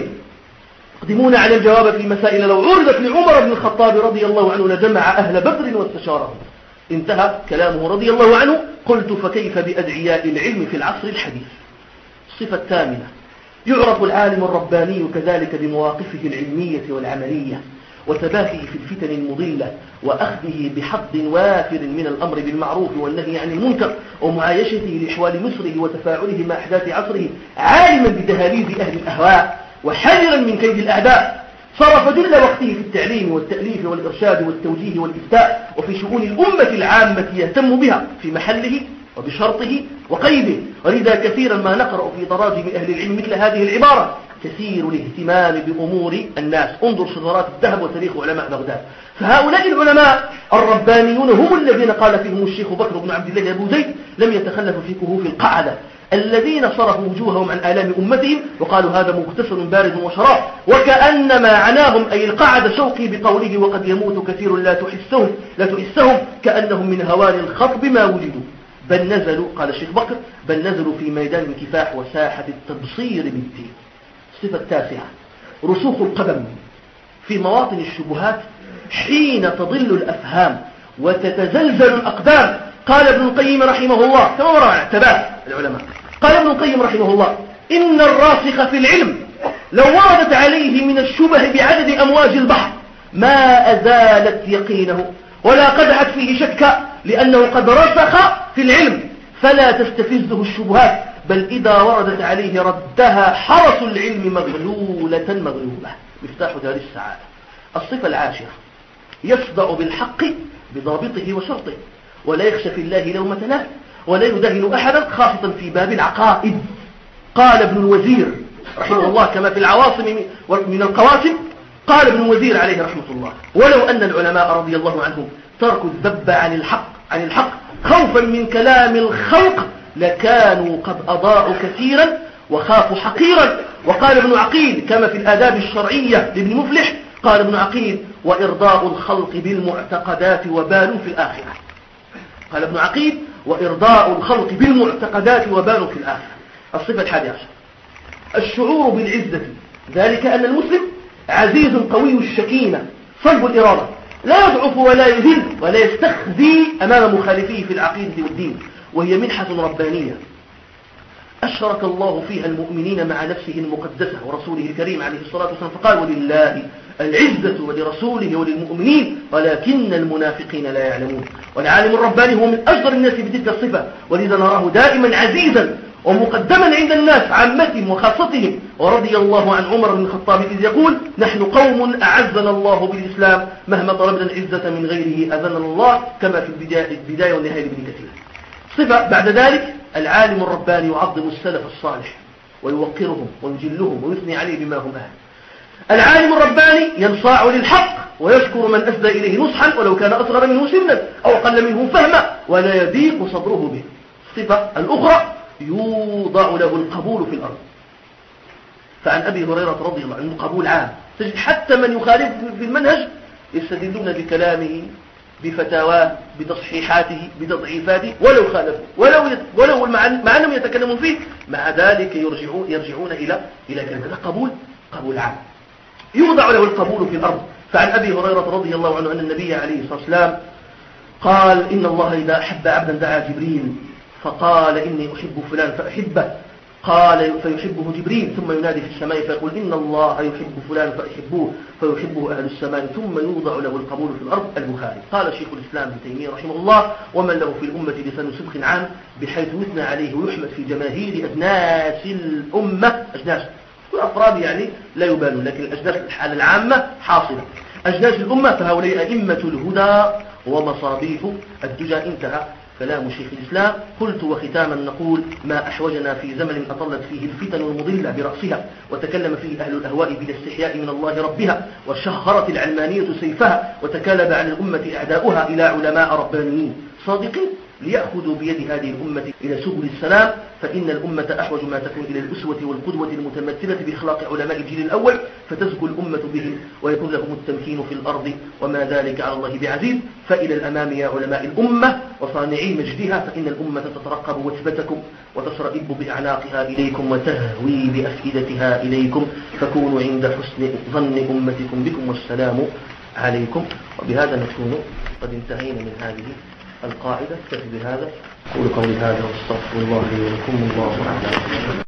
يقدمون على الجواب في مسائل لو عرضت لعمر بن الخطاب رضي الله عنه لجمع أهل بدر واستشارهم. انتهى كلامه رضي الله عنه. قلت فكيف بأدعياء العلم في العصر الحديث. الصفة الثامنة يعرف العالم الرباني كذلك بمواقفه العلمية والعملية وتباهيه في الفتن المضلة وأخذه بحظ وافر من الأمر بالمعروف والنهي عن المنكر ومعايشته لإحوال مصره وتفاعله مع أحداث عصره، عالما بدهاليز أهل الأهواء وحذرا من كيد الأعداء. صرف جل وقته في التعليم والتأليف والإرشاد والتوجيه والإفتاء وفي شؤون الأمة العامة يهتم بها في محله وبشرطه وقيده. ولذا كثيرا ما نقرأ في تراجم أهل العلم مثل هذه العبارة كثير الاهتمام بأمور الناس. انظر صدرات الذهب وتاريخ علماء بغداد. فهؤلاء العلماء الربانيون هم الذين قال فيهم الشيخ بكر بن عبد الله أبو زيد لم يتخلفوا في كهوف القعدة الذين صرفوا وجوههم عن آلام أمتهم وقالوا هذا مغتسل بارد وشراب، وكأنما عناهم أي القعد شوقي بقوله وقد يموت كثير لا تحسهم لا تحسهم كأنهم من هوان الخطب ما وجدوا بل نزلوا. قال الشيخ بكر بل نزلوا في ميدان الكفاح وساحة التبصير بالدين. الصفة التاسعة رسوخ القدم في مواطن الشبهات حين تضل الأفهام وتتزلزل الأقدام. قال ابن القيم رحمه الله كما مر على اعتبار العلماء قال ابن القيم رحمه الله إن الراسخ في العلم لو وردت عليه من الشبه بعدد أمواج البحر ما أزالت يقينه ولا قدحت فيه شكا لأنه قد رسخ في العلم فلا تستفزه الشبهات بل إذا وردت عليه ردها حرس العلم مغلولة مغلولة. مفتاح دار السعادة. الصفة العاشرة يصدع بالحق بضابطه وشرطه ولا يخشى في الله لومة لائم ولا يدهن أحدا خاصة في باب العقائد. قال ابن الوزير رحمه الله كما في العواصم من القواسم قال ابن الوزير عليه رحمة الله ولو أن العلماء رضي الله عنهم تركوا الذب عن الحق عن الحق خوفا من كلام الخلق لكانوا قد أضاعوا كثيرا وخافوا حقيرا. وقال ابن عقيل كما في الآداب الشرعية لابن مفلح قال ابن عقيل وإرضاء الخلق بالمعتقدات وبال في الآخرة. قال ابن عقيل وإرضاء الخلق بالمعتقدات وبال في الآخرة. الصفة الحادية عشر الشعور بالعزة ذلك أن المسلم عزيز قوي الشكيمة صلب الإرادة، لا يضعف ولا يذل ولا يستخزي أمام مخالفيه في العقيدة والدين، وهي منحة ربانية أشرك الله فيها المؤمنين مع نفسه المقدسة ورسوله الكريم عليه الصلاة والسلام، فقال ولله العزة ولرسوله وللمؤمنين ولكن المنافقين لا يعلمون. والعالم الرباني هو من أجدر الناس بتلك الصفة، ولذا نراه دائما عزيزا ومقدما عند الناس عامتهم وخاصتهم. ورضي الله عن عمر بن الخطاب إذ يقول نحن قوم أعزنا الله بالإسلام مهما طلبنا العزة من غيره أذننا الله، كما في البداية, البداية والنهاية لابن كثير. صفة بعد ذلك العالم الرباني يعظم السلف الصالح ويوقرهم ويجلهم ويثني عليه بما هم أهل. العالم الرباني ينصاع للحق ويشكر من أسدى إليه نصحا ولو كان أصغر منه سنا أو أقل منه فهما ولا يضيق صدره به. الصفة الأخرى يوضع له القبول في الأرض. فعن أبي هريرة رضي الله عنه قبول عام، تجد حتى من يخالف في المنهج يستدلون بكلامه بفتاواه بتصحيحاته بتضعيفاته ولو خالفوا ولو ولو مع أنهم يتكلمون فيه، مع ذلك يرجعون يرجعون إلى إلى كلمة قبول قبول عام، يوضع له القبول في الأرض. فعن أبي هريرة رضي الله عنه أن النبي عليه الصلاة والسلام قال إن الله إذا أحب عبدا دعا جبريل فقال إني أحب فلان فأحبه، قال فيحبه جبريل ثم ينادي في السماء فيقول إن الله يحب فلان فأحبوه فيحبه أهل السماء ثم يوضع له القبول في الأرض. البخاري. قال شيخ الإسلام ابن تيمية رحمه الله ومن له في الأمة لسان صدق عام بحيث يثنى عليه ويحمد في جماهير أجناس الأمة، أجناس والأفراد يعني لا يبالون، لكن الأجناس الحالة العامة حاصلة. أجناس الأمة فهؤلاء أئمة الهدى ومصابيح الدجى. انتهى كلام شيخ الإسلام. قلت وختاما نقول ما أحوجنا في زمن أطلت فيه الفتن المضلة برأسها وتكلم فيه أهل الأهواء بلا استحياء من الله ربها وشهرت العلمانية سيفها وتكالب عن الأمة أعداؤها إلى علماء ربانيين صادقين ليأخذوا بيد هذه الأمة إلى سبل السلام، فإن الأمة أحوج ما تكون إلى الأسوة والقدوة المتمثلة بإخلاق علماء الجيل الأول فتزكو الأمة بهم ويكون لهم التمكين في الأرض وما ذلك على الله بعزيز. فإلى الأمام يا علماء الأمة وصانعي مجدها، فإن الأمة تترقب وثبتكم وتسرئب بأعناقها إليكم وتهوي بأفئدتها إليكم، فكونوا عند حسن ظن أمتكم بكم والسلام عليكم. وبهذا نكون قد انتهينا من هذه القاعدة. اكتفي بهذا. أقول قولي هذا واستغفر الله لي ولكم. الله أعلم.